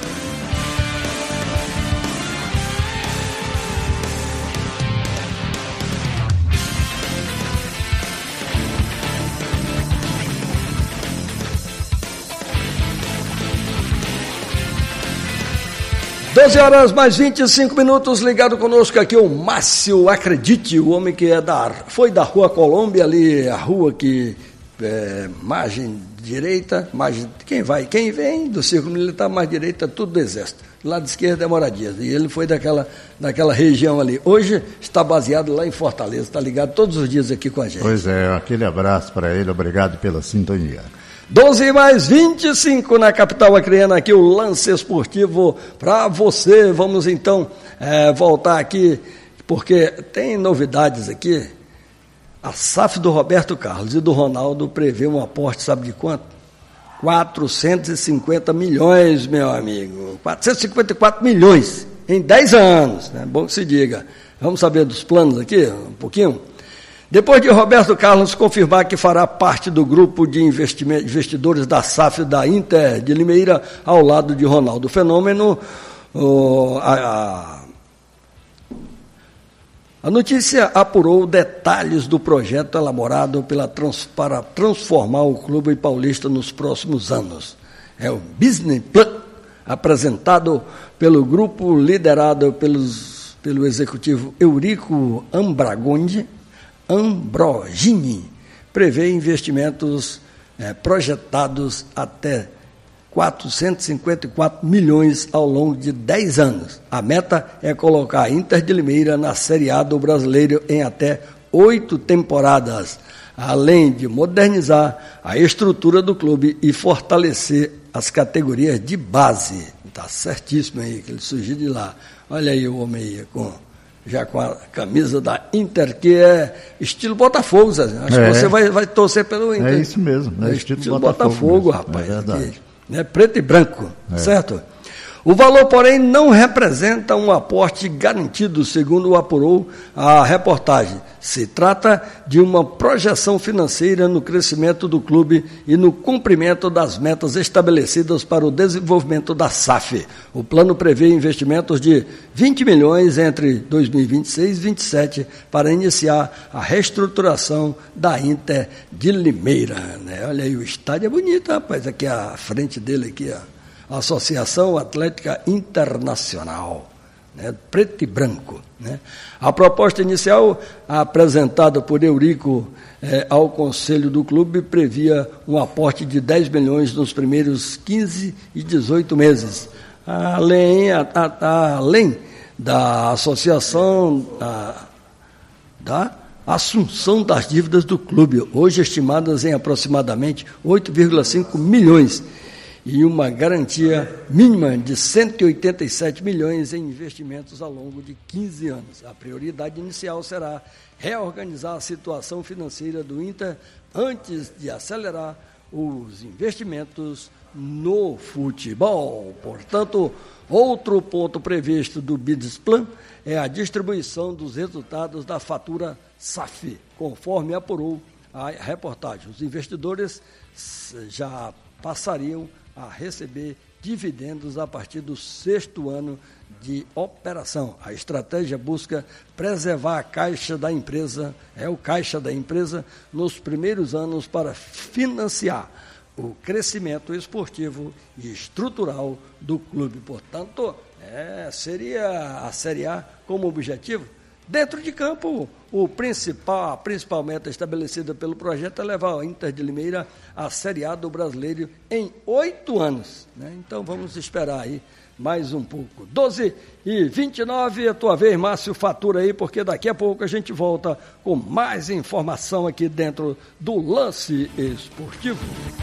doze horas mais vinte e cinco minutos, ligado conosco aqui o Márcio Acredite, o homem que é da, foi da Rua Colômbia, ali a rua que é margem direita, margem, quem vai, quem vem do Círculo Militar, mais direita, tudo do Exército, do lado esquerdo é Moradias, e ele foi daquela, daquela região ali. Hoje está baseado lá em Fortaleza, está ligado todos os dias aqui com a gente. Pois é, aquele abraço para ele, obrigado pela sintonia. doze mais vinte e cinco na capital acreana, aqui o lance esportivo para você. Vamos então é, voltar aqui porque tem novidades aqui. A S A F do Roberto Carlos e do Ronaldo prevê um aporte, sabe de quanto? quatrocentos e cinquenta milhões, meu amigo. quatrocentos e cinquenta e quatro milhões em dez anos, né? Bom que se diga. Vamos saber dos planos aqui, um pouquinho? Depois de Roberto Carlos confirmar que fará parte do grupo de investidores da S A F da Inter de Limeira, ao lado de Ronaldo Fenômeno, o, a, a, a notícia apurou detalhes do projeto elaborado pela trans, para transformar o clube paulista nos próximos anos. É o Business Plan, apresentado pelo grupo liderado pelos, pelo executivo Eurico Ambragoni, Ambrogini, prevê investimentos é, projetados até quatrocentos e cinquenta e quatro milhões ao longo de dez anos. A meta é colocar a Inter de Limeira na Série A do Brasileiro em até oito temporadas, além de modernizar a estrutura do clube e fortalecer as categorias de base. Está certíssimo aí, que ele surgiu de lá. Olha aí o homem aí, com, já com a camisa da Inter, que é estilo Botafogo, Zé. Acho é. que você vai, vai torcer pelo Inter. É isso mesmo, é, é estilo, estilo Botafogo, Botafogo rapaz. É verdade. Aqui, né? Preto e branco, é. certo? O valor, porém, não representa um aporte garantido, segundo o apurou a reportagem. Se trata de uma projeção financeira no crescimento do clube e no cumprimento das metas estabelecidas para o desenvolvimento da S A F. O plano prevê investimentos de vinte milhões entre dois mil e vinte e seis e dois mil e vinte e sete para iniciar a reestruturação da Inter de Limeira. Né? Olha aí, o estádio é bonito, rapaz, aqui à frente dele, aqui, ó. Associação Atlética Internacional, né, preto e branco. Né. A proposta inicial, apresentada por Eurico eh, ao Conselho do Clube, previa um aporte de dez milhões nos primeiros quinze e dezoito meses, além, a, a, além da associação da, da assunção das dívidas do clube, hoje estimadas em aproximadamente oito vírgula cinco milhões, e uma garantia mínima de cento e oitenta e sete milhões em investimentos ao longo de quinze anos. A prioridade inicial será reorganizar a situação financeira do Inter antes de acelerar os investimentos no futebol. Portanto, outro ponto previsto do Business Plan é a distribuição dos resultados da fatura S A F, conforme apurou a reportagem. Os investidores já passariam a receber dividendos a partir do sexto ano de operação. A estratégia busca preservar a caixa da empresa, é o caixa da empresa, nos primeiros anos para financiar o crescimento esportivo e estrutural do clube. Portanto, é, seria a Série A como objetivo. Dentro de campo, o principal, a principal meta estabelecida pelo projeto é levar a Inter de Limeira à Série A do Brasileiro em oito anos. Né? Então vamos esperar aí mais um pouco. doze e vinte e nove, a tua vez, Márcio, fatura aí, porque daqui a pouco a gente volta com mais informação aqui dentro do Lance Esportivo.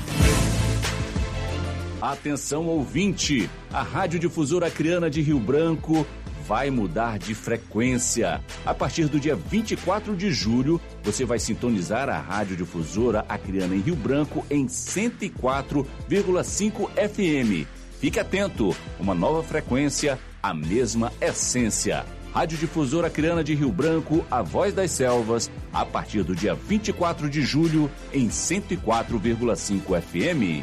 Atenção, ouvinte, a Radiodifusora Acreana de Rio Branco vai mudar de frequência. A partir do dia vinte e quatro de julho, você vai sintonizar a Radiodifusora Acreana em Rio Branco em cento e quatro vírgula cinco F M. Fique atento, uma nova frequência, a mesma essência. Radiodifusora Acreana de Rio Branco, a voz das selvas, a partir do dia vinte e quatro de julho em cento e quatro vírgula cinco F M.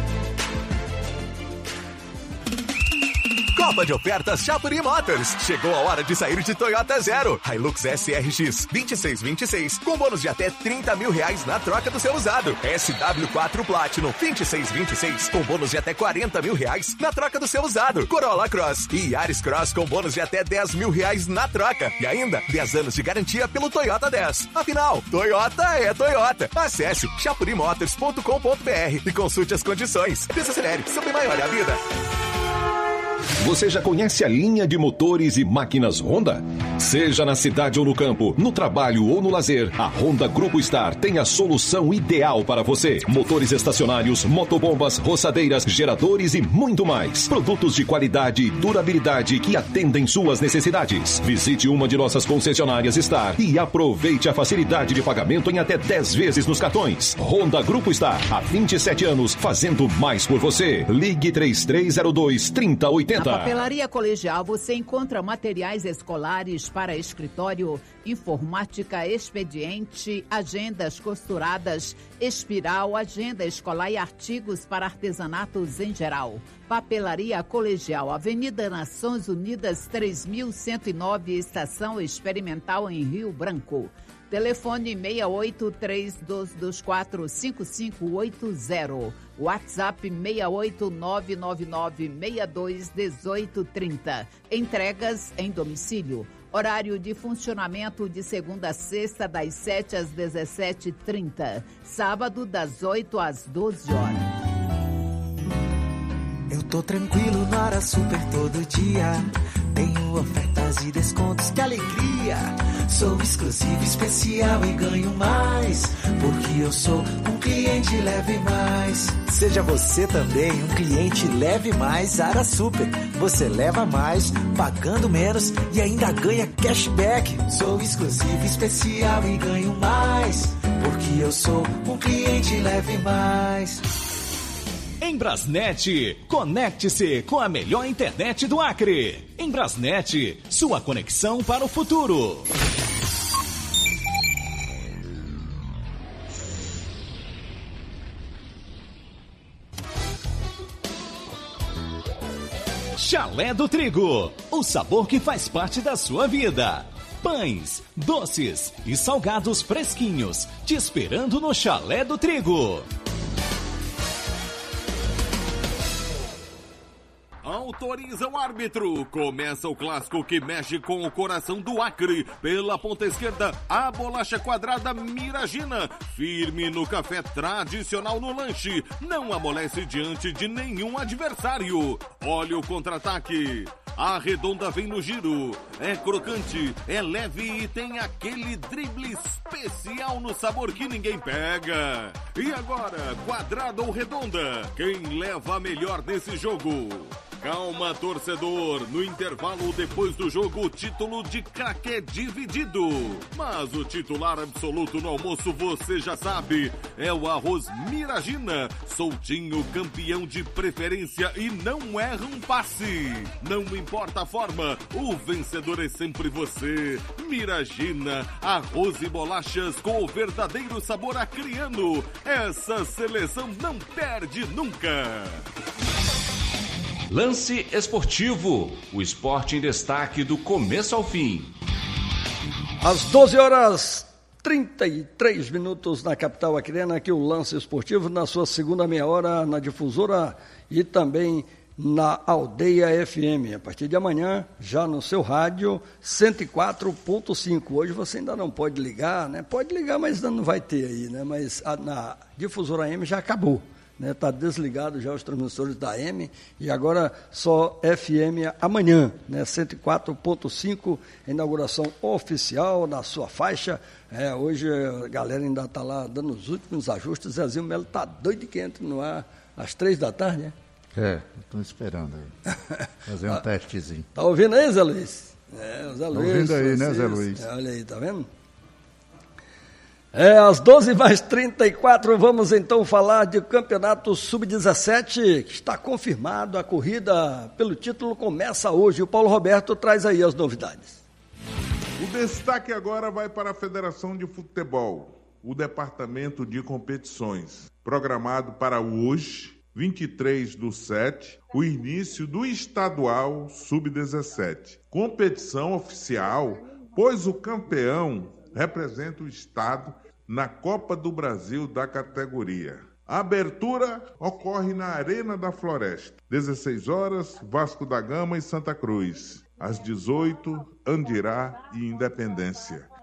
Copa de ofertas Chapuri Motors. Chegou a hora de sair de Toyota Zero. Hilux S R X vinte e seis vinte e seis com bônus de até trinta mil reais na troca do seu usado. S W quatro Platinum vinte e seis vinte e seis com bônus de até quarenta mil reais na troca do seu usado. Corolla Cross e Yaris Cross com bônus de até dez mil reais na troca. E ainda dez anos de garantia pelo Toyota dez. Afinal, Toyota é Toyota. Acesse chapuri motors ponto com ponto b r e consulte as condições. Desacelere, seu bem maior é a vida. Você já conhece a linha de motores e máquinas Honda? Seja na cidade ou no campo, no trabalho ou no lazer, a Honda Grupo Star tem a solução ideal para você. Motores estacionários, motobombas, roçadeiras, geradores e muito mais. Produtos de qualidade e durabilidade que atendem suas necessidades. Visite uma de nossas concessionárias Star e aproveite a facilidade de pagamento em até dez vezes nos cartões. Honda Grupo Star, há vinte e sete anos, fazendo mais por você. Ligue três três zero dois, três zero oito zero. Na Papelaria Colegial você encontra materiais escolares para escritório, informática, expediente, agendas costuradas, espiral, agenda escolar e artigos para artesanatos em geral. Papelaria Colegial, Avenida Nações Unidas três mil cento e nove, Estação Experimental em Rio Branco. Telefone seis oito três dois dois quatro cinco cinco oito zero. WhatsApp seis oito nove nove nove seis dois um oito três zero. Entregas em domicílio. Horário de funcionamento de segunda a sexta, das sete às dezessete e trinta. Sábado, das oito às doze horas. Eu tô tranquilo na Hora Super todo dia. Tenho ofertas e descontos, que alegria! Sou exclusivo, especial e ganho mais. Porque eu sou um cliente Leve Mais. Seja você também um cliente Leve Mais Ara Super. Você leva mais, pagando menos e ainda ganha cashback. Sou exclusivo, especial e ganho mais. Porque eu sou um cliente Leve Mais. Em Brasnet, conecte-se com a melhor internet do Acre. Em Brasnet, sua conexão para o futuro. Chalé do Trigo, o sabor que faz parte da sua vida. Pães, doces e salgados fresquinhos, te esperando no Chalé do Trigo. Autoriza o árbitro. Começa o clássico que mexe com o coração do Acre. Pela ponta esquerda, a bolacha quadrada Miragina. Firme no café, tradicional no lanche. Não amolece diante de nenhum adversário. Olha o contra-ataque. A redonda vem no giro. É crocante, é leve e tem aquele drible especial no sabor que ninguém pega. E agora, quadrada ou redonda? Quem leva a melhor nesse jogo? Calma, torcedor. No intervalo depois do jogo, o título de craque é dividido. Mas o titular absoluto no almoço, você já sabe, é o arroz Miragina. Soltinho, campeão de preferência e não erra um passe. Não importa a forma, o vencedor é sempre você. Miragina, arroz e bolachas com o verdadeiro sabor acriano. Essa seleção não perde nunca. Lance Esportivo, o esporte em destaque do começo ao fim. Às doze horas trinta e três minutos na capital acreana, aqui o Lance Esportivo na sua segunda meia hora na Difusora e também na Aldeia F M. A partir de amanhã, já no seu rádio, cento e quatro ponto cinco. Hoje você ainda não pode ligar, né? Pode ligar, mas não vai ter aí, né? Mas a, na Difusora A M já acabou. Está, né, desligado já os transmissores da A M e agora só F M amanhã, né, cento e quatro ponto cinco, inauguração oficial na sua faixa. É, hoje a galera ainda está lá dando os últimos ajustes. Zezinho Melo está doido que entre no ar às três da tarde, né? É, estou esperando aí. Fazer um testezinho. Tá ouvindo aí, Zé Luiz? É, o Zé Luiz. Tá ouvindo aí, né, Zé Luiz? É, olha aí, tá vendo? É, às doze mais trinta e quatro, vamos então falar de campeonato sub dezessete, que está confirmado, a corrida pelo título começa hoje. O Paulo Roberto traz aí as novidades. O destaque agora vai para a Federação de Futebol, o Departamento de Competições, programado para hoje, vinte e três do sete, o início do estadual sub dezessete. Competição oficial, pois o campeão representa o estado na Copa do Brasil da categoria. A abertura ocorre na Arena da Floresta. dezesseis horas, Vasco da Gama e Santa Cruz. Às dezoito, Andirá e Independência.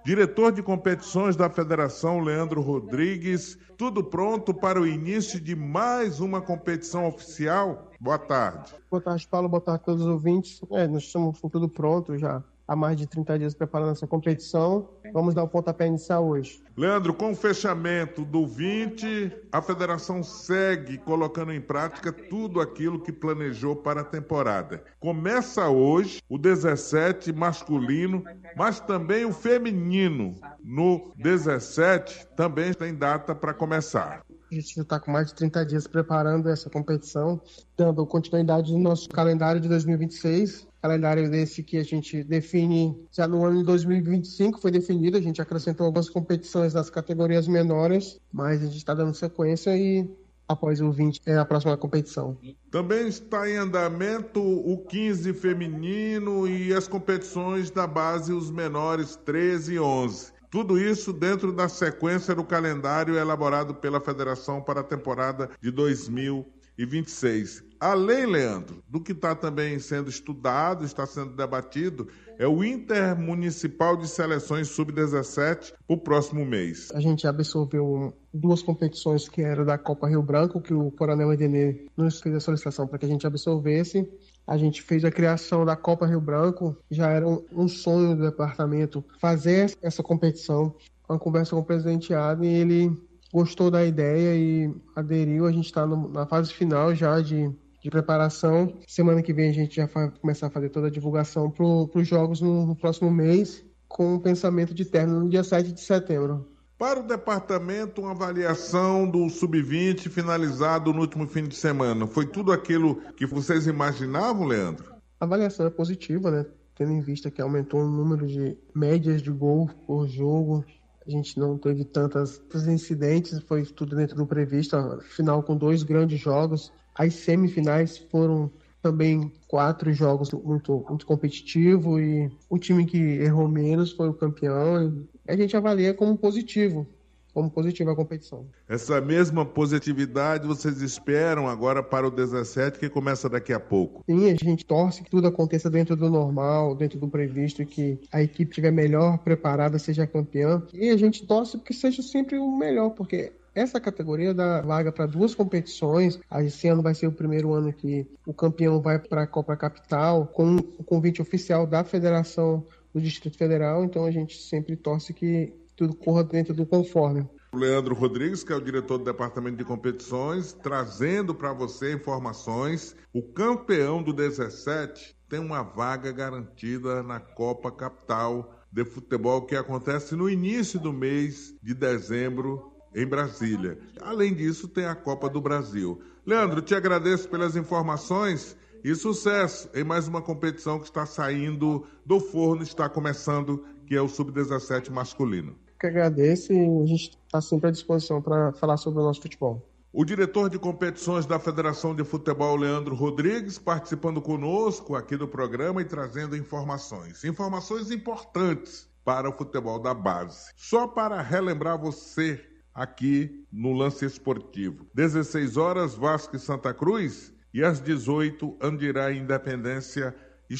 Diretor de competições da Federação, Leandro Rodrigues, tudo pronto para o início de mais uma competição oficial? Boa tarde. Boa tarde, Paulo. Boa tarde a todos os ouvintes. É, nós estamos com tudo pronto já. Há mais de trinta dias preparando essa competição. Vamos dar o pontapé inicial hoje. Leandro, com o fechamento do vinte, a federação segue colocando em prática tudo aquilo que planejou para a temporada. Começa hoje o dezessete masculino, mas também o feminino. No dezessete também tem data para começar. A gente já está com mais de trinta dias preparando essa competição, dando continuidade no nosso calendário de dois mil e vinte e seis. Calendário desse que a gente define já no ano de dois mil e vinte e cinco, foi definido, a gente acrescentou algumas competições das categorias menores, mas a gente está dando sequência e após o vinte é a próxima competição. Também está em andamento o quinze feminino e as competições da base, os menores treze e onze. Tudo isso dentro da sequência do calendário elaborado pela Federação para a temporada de dois mil e vinte e seis. Além, Leandro, do que está também sendo estudado, está sendo debatido, é o Intermunicipal de Seleções sub dezessete para o próximo mês. A gente absorveu duas competições que eram da Copa Rio Branco, que o Coronel Edenê nos fez a solicitação para que a gente absorvesse. A gente fez a criação da Copa Rio Branco, já era um, um sonho do departamento fazer essa competição. Uma conversa com o presidente Adam e ele gostou da ideia e aderiu. A gente está na fase final já de, de preparação. Semana que vem a gente já vai começar a fazer toda a divulgação para os jogos no, no próximo mês, com o pensamento de término no dia sete de setembro. Para o departamento, uma avaliação do sub vinte finalizado no último fim de semana. Foi tudo aquilo que vocês imaginavam, Leandro? A avaliação é positiva, né? Tendo em vista que aumentou o número de médias de gol por jogo. A gente não teve tantas, tantos incidentes, foi tudo dentro do previsto. A final com dois grandes jogos. As semifinais foram também quatro jogos muito, muito competitivos e o time que errou menos foi o campeão. A gente avalia como positivo, como positiva a competição. Essa mesma positividade vocês esperam agora para o dezessete, que começa daqui a pouco? Sim, a gente torce que tudo aconteça dentro do normal, dentro do previsto, que a equipe estiver melhor preparada, seja campeã. E a gente torce que seja sempre o melhor, porque essa categoria dá vaga para duas competições. Esse ano vai ser o primeiro ano que o campeão vai para a Copa Capital, com o convite oficial da Federação do Distrito Federal. Então a gente sempre torce que tudo corra dentro do conforme. O Leandro Rodrigues, que é o diretor do Departamento de Competições, trazendo para você informações. O campeão do dezessete tem uma vaga garantida na Copa Capital de Futebol, que acontece no início do mês de dezembro, em Brasília. Além disso, tem a Copa do Brasil. Leandro, te agradeço pelas informações e sucesso em mais uma competição que está saindo do forno, está começando, que é o sub dezessete masculino. Que agradeço e a gente está sempre à disposição para falar sobre o nosso futebol. O diretor de competições da Federação de Futebol, Leandro Rodrigues, participando conosco aqui do programa e trazendo informações. Informações importantes para o futebol da base. Só para relembrar você aqui no Lance Esportivo. dezesseis horas, Vasco e Santa Cruz, e às dezoito, Andirá e Independência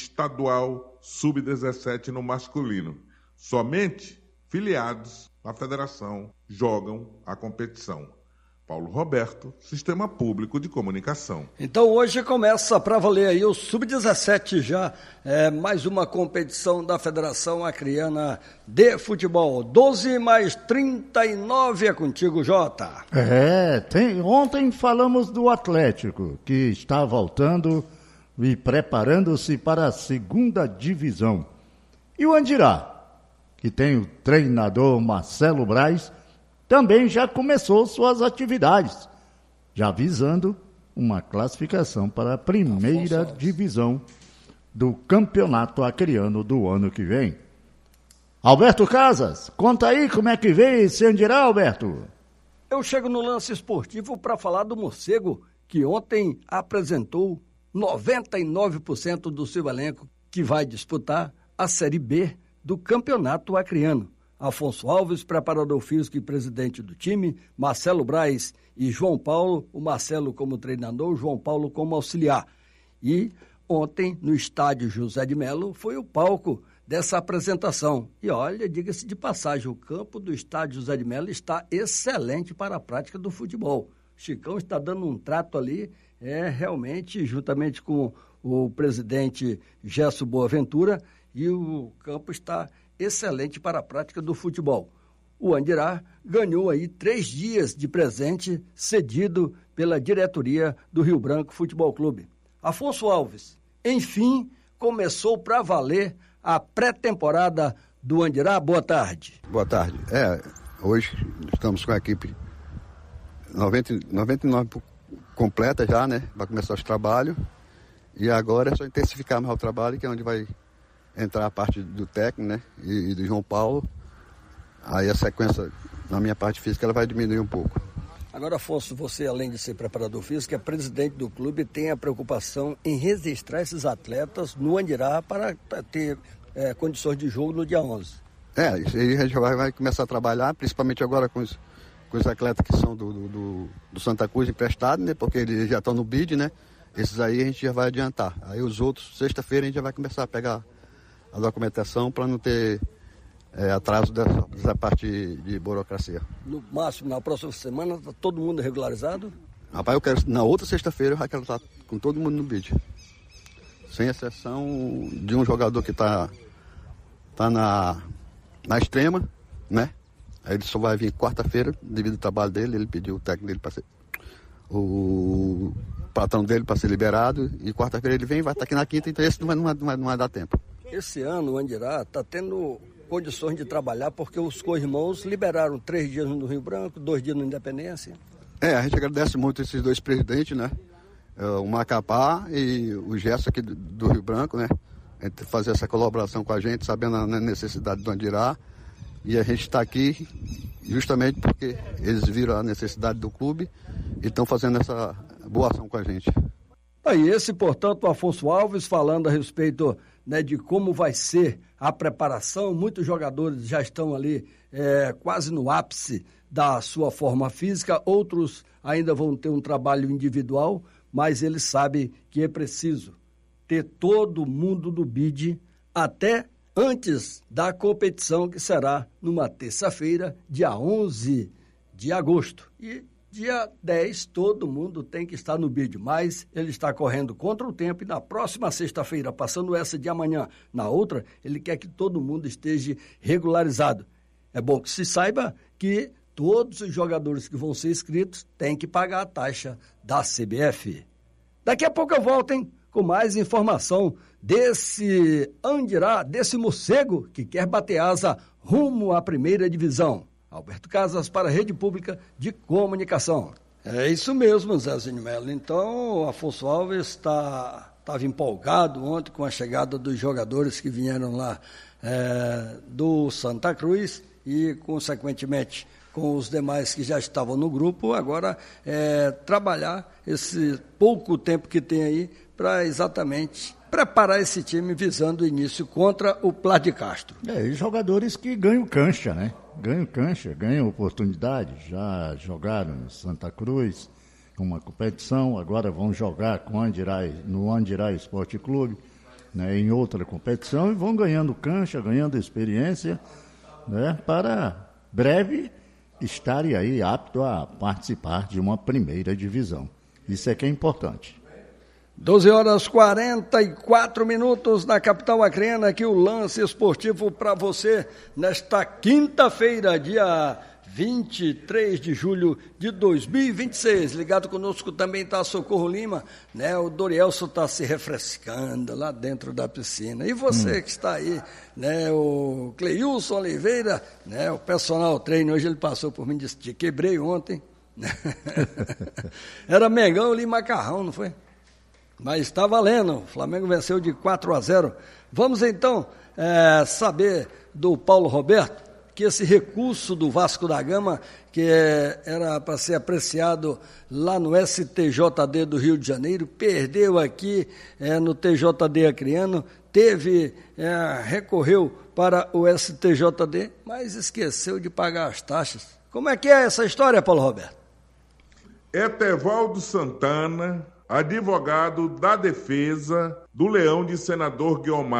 Estadual sub dezessete no masculino. Somente filiados à federação jogam a competição. Paulo Roberto, Sistema Público de Comunicação. Então hoje começa para valer aí o sub dezessete já, é, mais uma competição da Federação Acreana de Futebol. doze mais trinta e nove é contigo, Jota. É, tem, ontem falamos do Atlético, que está voltando e preparando-se para a segunda divisão. E o Andirá, que tem o treinador Marcelo Braz, também já começou suas atividades, já visando uma classificação para a primeira divisão do campeonato acreano do ano que vem. Alberto Casas, conta aí como é que vem esse Andirá, Alberto. Eu chego no Lance Esportivo para falar do Morcego, que ontem apresentou noventa e nove por cento do seu elenco, que vai disputar a Série B do campeonato acreano. Afonso Alves, preparador físico e presidente do time, Marcelo Braz e João Paulo, o Marcelo como treinador, o João Paulo como auxiliar. E ontem, no estádio José de Melo, foi o palco dessa apresentação. E olha, diga-se de passagem, o campo do estádio José de Mello está excelente para a prática do futebol. Chicão está dando um trato ali, é realmente, juntamente com o presidente Gesso Boaventura, e o campo está excelente para a prática do futebol. O Andirá ganhou aí três dias de presente cedido pela diretoria do Rio Branco Futebol Clube. Afonso Alves, enfim, começou para valer a pré-temporada do Andirá. Boa tarde. Boa tarde. É, hoje estamos com a equipe noventa, noventa e nove completa já, né? Vai começar os trabalhos. E agora é só intensificar mais o trabalho, que é onde vai entrar a parte do técnico, né? E, e do João Paulo. Aí a sequência, na minha parte física, ela vai diminuir um pouco. Agora, Afonso, você, além de ser preparador físico, é presidente do clube, tem a preocupação em registrar esses atletas no Andirá para ter é, condições de jogo no dia onze. É, isso aí a gente vai, vai começar a trabalhar, principalmente agora com os, com os atletas que são do, do, do, do Santa Cruz emprestados, né? Porque eles já estão no B I D, né? Esses aí a gente já vai adiantar. Aí os outros, sexta-feira, a gente já vai começar a pegar a documentação para não ter... É, atraso dessa, dessa parte de burocracia. No máximo, na próxima semana, está todo mundo regularizado? Rapaz, eu quero, na outra sexta-feira, eu já quero estar com todo mundo no B I D. Sem exceção de um jogador que está tá na, na extrema, né? Aí ele só vai vir quarta-feira, devido ao trabalho dele, ele pediu o técnico dele para ser... O patrão dele para ser liberado, e quarta-feira ele vem, vai estar aqui na quinta, então esse não vai, não vai, não vai, não vai dar tempo. Esse ano o Andirá está tendo condições de trabalhar, porque os co-irmãos liberaram três dias no Rio Branco, dois dias no Independência. É, a gente agradece muito esses dois presidentes, né? O Macapá e o Gesso aqui do Rio Branco, né? Fazer essa colaboração com a gente, sabendo a necessidade do Andirá. E a gente está aqui justamente porque eles viram a necessidade do clube e estão fazendo essa boa ação com a gente. Aí esse, portanto, o Afonso Alves falando a respeito, né, de como vai ser a preparação. Muitos jogadores já estão ali é, quase no ápice da sua forma física, outros ainda vão ter um trabalho individual, mas ele sabe que é preciso ter todo mundo no B I D até antes da competição, que será numa terça-feira, dia onze de agosto. E dia dez, todo mundo tem que estar no B I D, mas ele está correndo contra o tempo e na próxima sexta-feira, passando essa de amanhã, na outra, ele quer que todo mundo esteja regularizado. É bom que se saiba que todos os jogadores que vão ser inscritos têm que pagar a taxa da C B F. Daqui a pouco eu volto, hein, com mais informação desse Andirá, desse morcego que quer bater asa rumo à primeira divisão. Alberto Casas para a Rede Pública de Comunicação. É isso mesmo, Zezinho Melo. Então, o Afonso Alves estava tá, empolgado ontem com a chegada dos jogadores que vieram lá é, do Santa Cruz e, consequentemente, com os demais que já estavam no grupo. Agora, é, trabalhar esse pouco tempo que tem aí para exatamente preparar esse time visando o início contra o Plá de Castro. É, e jogadores que ganham cancha, né? Ganham cancha, ganham oportunidade, já jogaram no Santa Cruz, com uma competição, agora vão jogar com Andirá, no Andirá Esporte Clube, né, em outra competição, e vão ganhando cancha, ganhando experiência, né, para breve estarem aí aptos a participar de uma primeira divisão. Isso é que é importante. doze horas e quarenta e quatro minutos na capital acreana, aqui o lance esportivo para você nesta quinta-feira, dia vinte e três de julho de dois mil e vinte e seis. Ligado conosco também está Socorro Lima, né? O Dorielson está se refrescando lá dentro da piscina. E você hum. que está aí, né? O Cleilson Oliveira, né? O personal treino, hoje ele passou por mim e disse, te quebrei ontem. Era Mengão ali, Macarrão, não foi? Mas está valendo, o Flamengo venceu de quatro a zero. Vamos então é, saber do Paulo Roberto que esse recurso do Vasco da Gama, que é, era para ser apreciado lá no S T J D do Rio de Janeiro, perdeu aqui é, no T J D acreano, teve, é, recorreu para o S T J D, mas esqueceu de pagar as taxas. Como é que é essa história, Paulo Roberto? Etevaldo Santana, advogado da defesa do Leão de Senador Guiomar,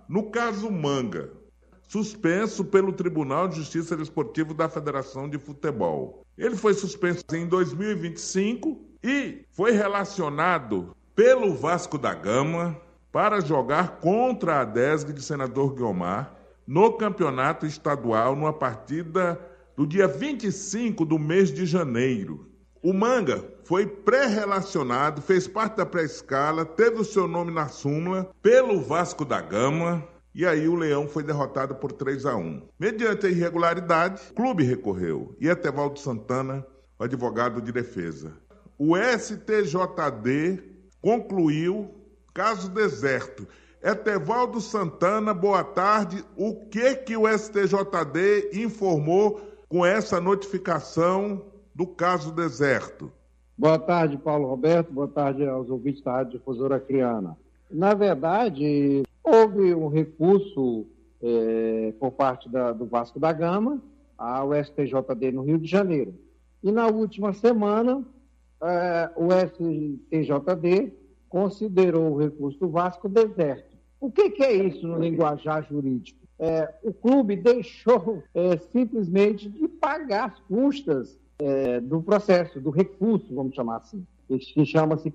No caso Manga, suspenso pelo Tribunal de Justiça Desportivo da Federação de Futebol. Ele foi suspenso em dois mil e vinte e cinco e foi relacionado pelo Vasco da Gama para jogar contra a Desg de Senador Guiomar no campeonato estadual, numa partida do dia vinte e cinco do mês de janeiro. O Manga foi pré-relacionado, fez parte da pré-escala, teve o seu nome na súmula pelo Vasco da Gama, e aí o Leão foi derrotado por três a um. Mediante a irregularidade, o clube recorreu, e Etevaldo Santana, o advogado de defesa. O S T J D concluiu caso deserto. Etevaldo Santana, boa tarde. O que que o S T J D informou com essa notificação do caso deserto? Boa tarde, Paulo Roberto. Boa tarde aos ouvintes da Rádio Difusora Acreana. Na verdade, houve um recurso é, por parte da, do Vasco da Gama ao S T J D no Rio de Janeiro. E na última semana, é, o S T J D considerou o recurso do Vasco deserto. O que, que é isso no linguajar jurídico? É, o clube deixou é, simplesmente de pagar as custas é, do processo, do recurso, vamos chamar assim, que chama-se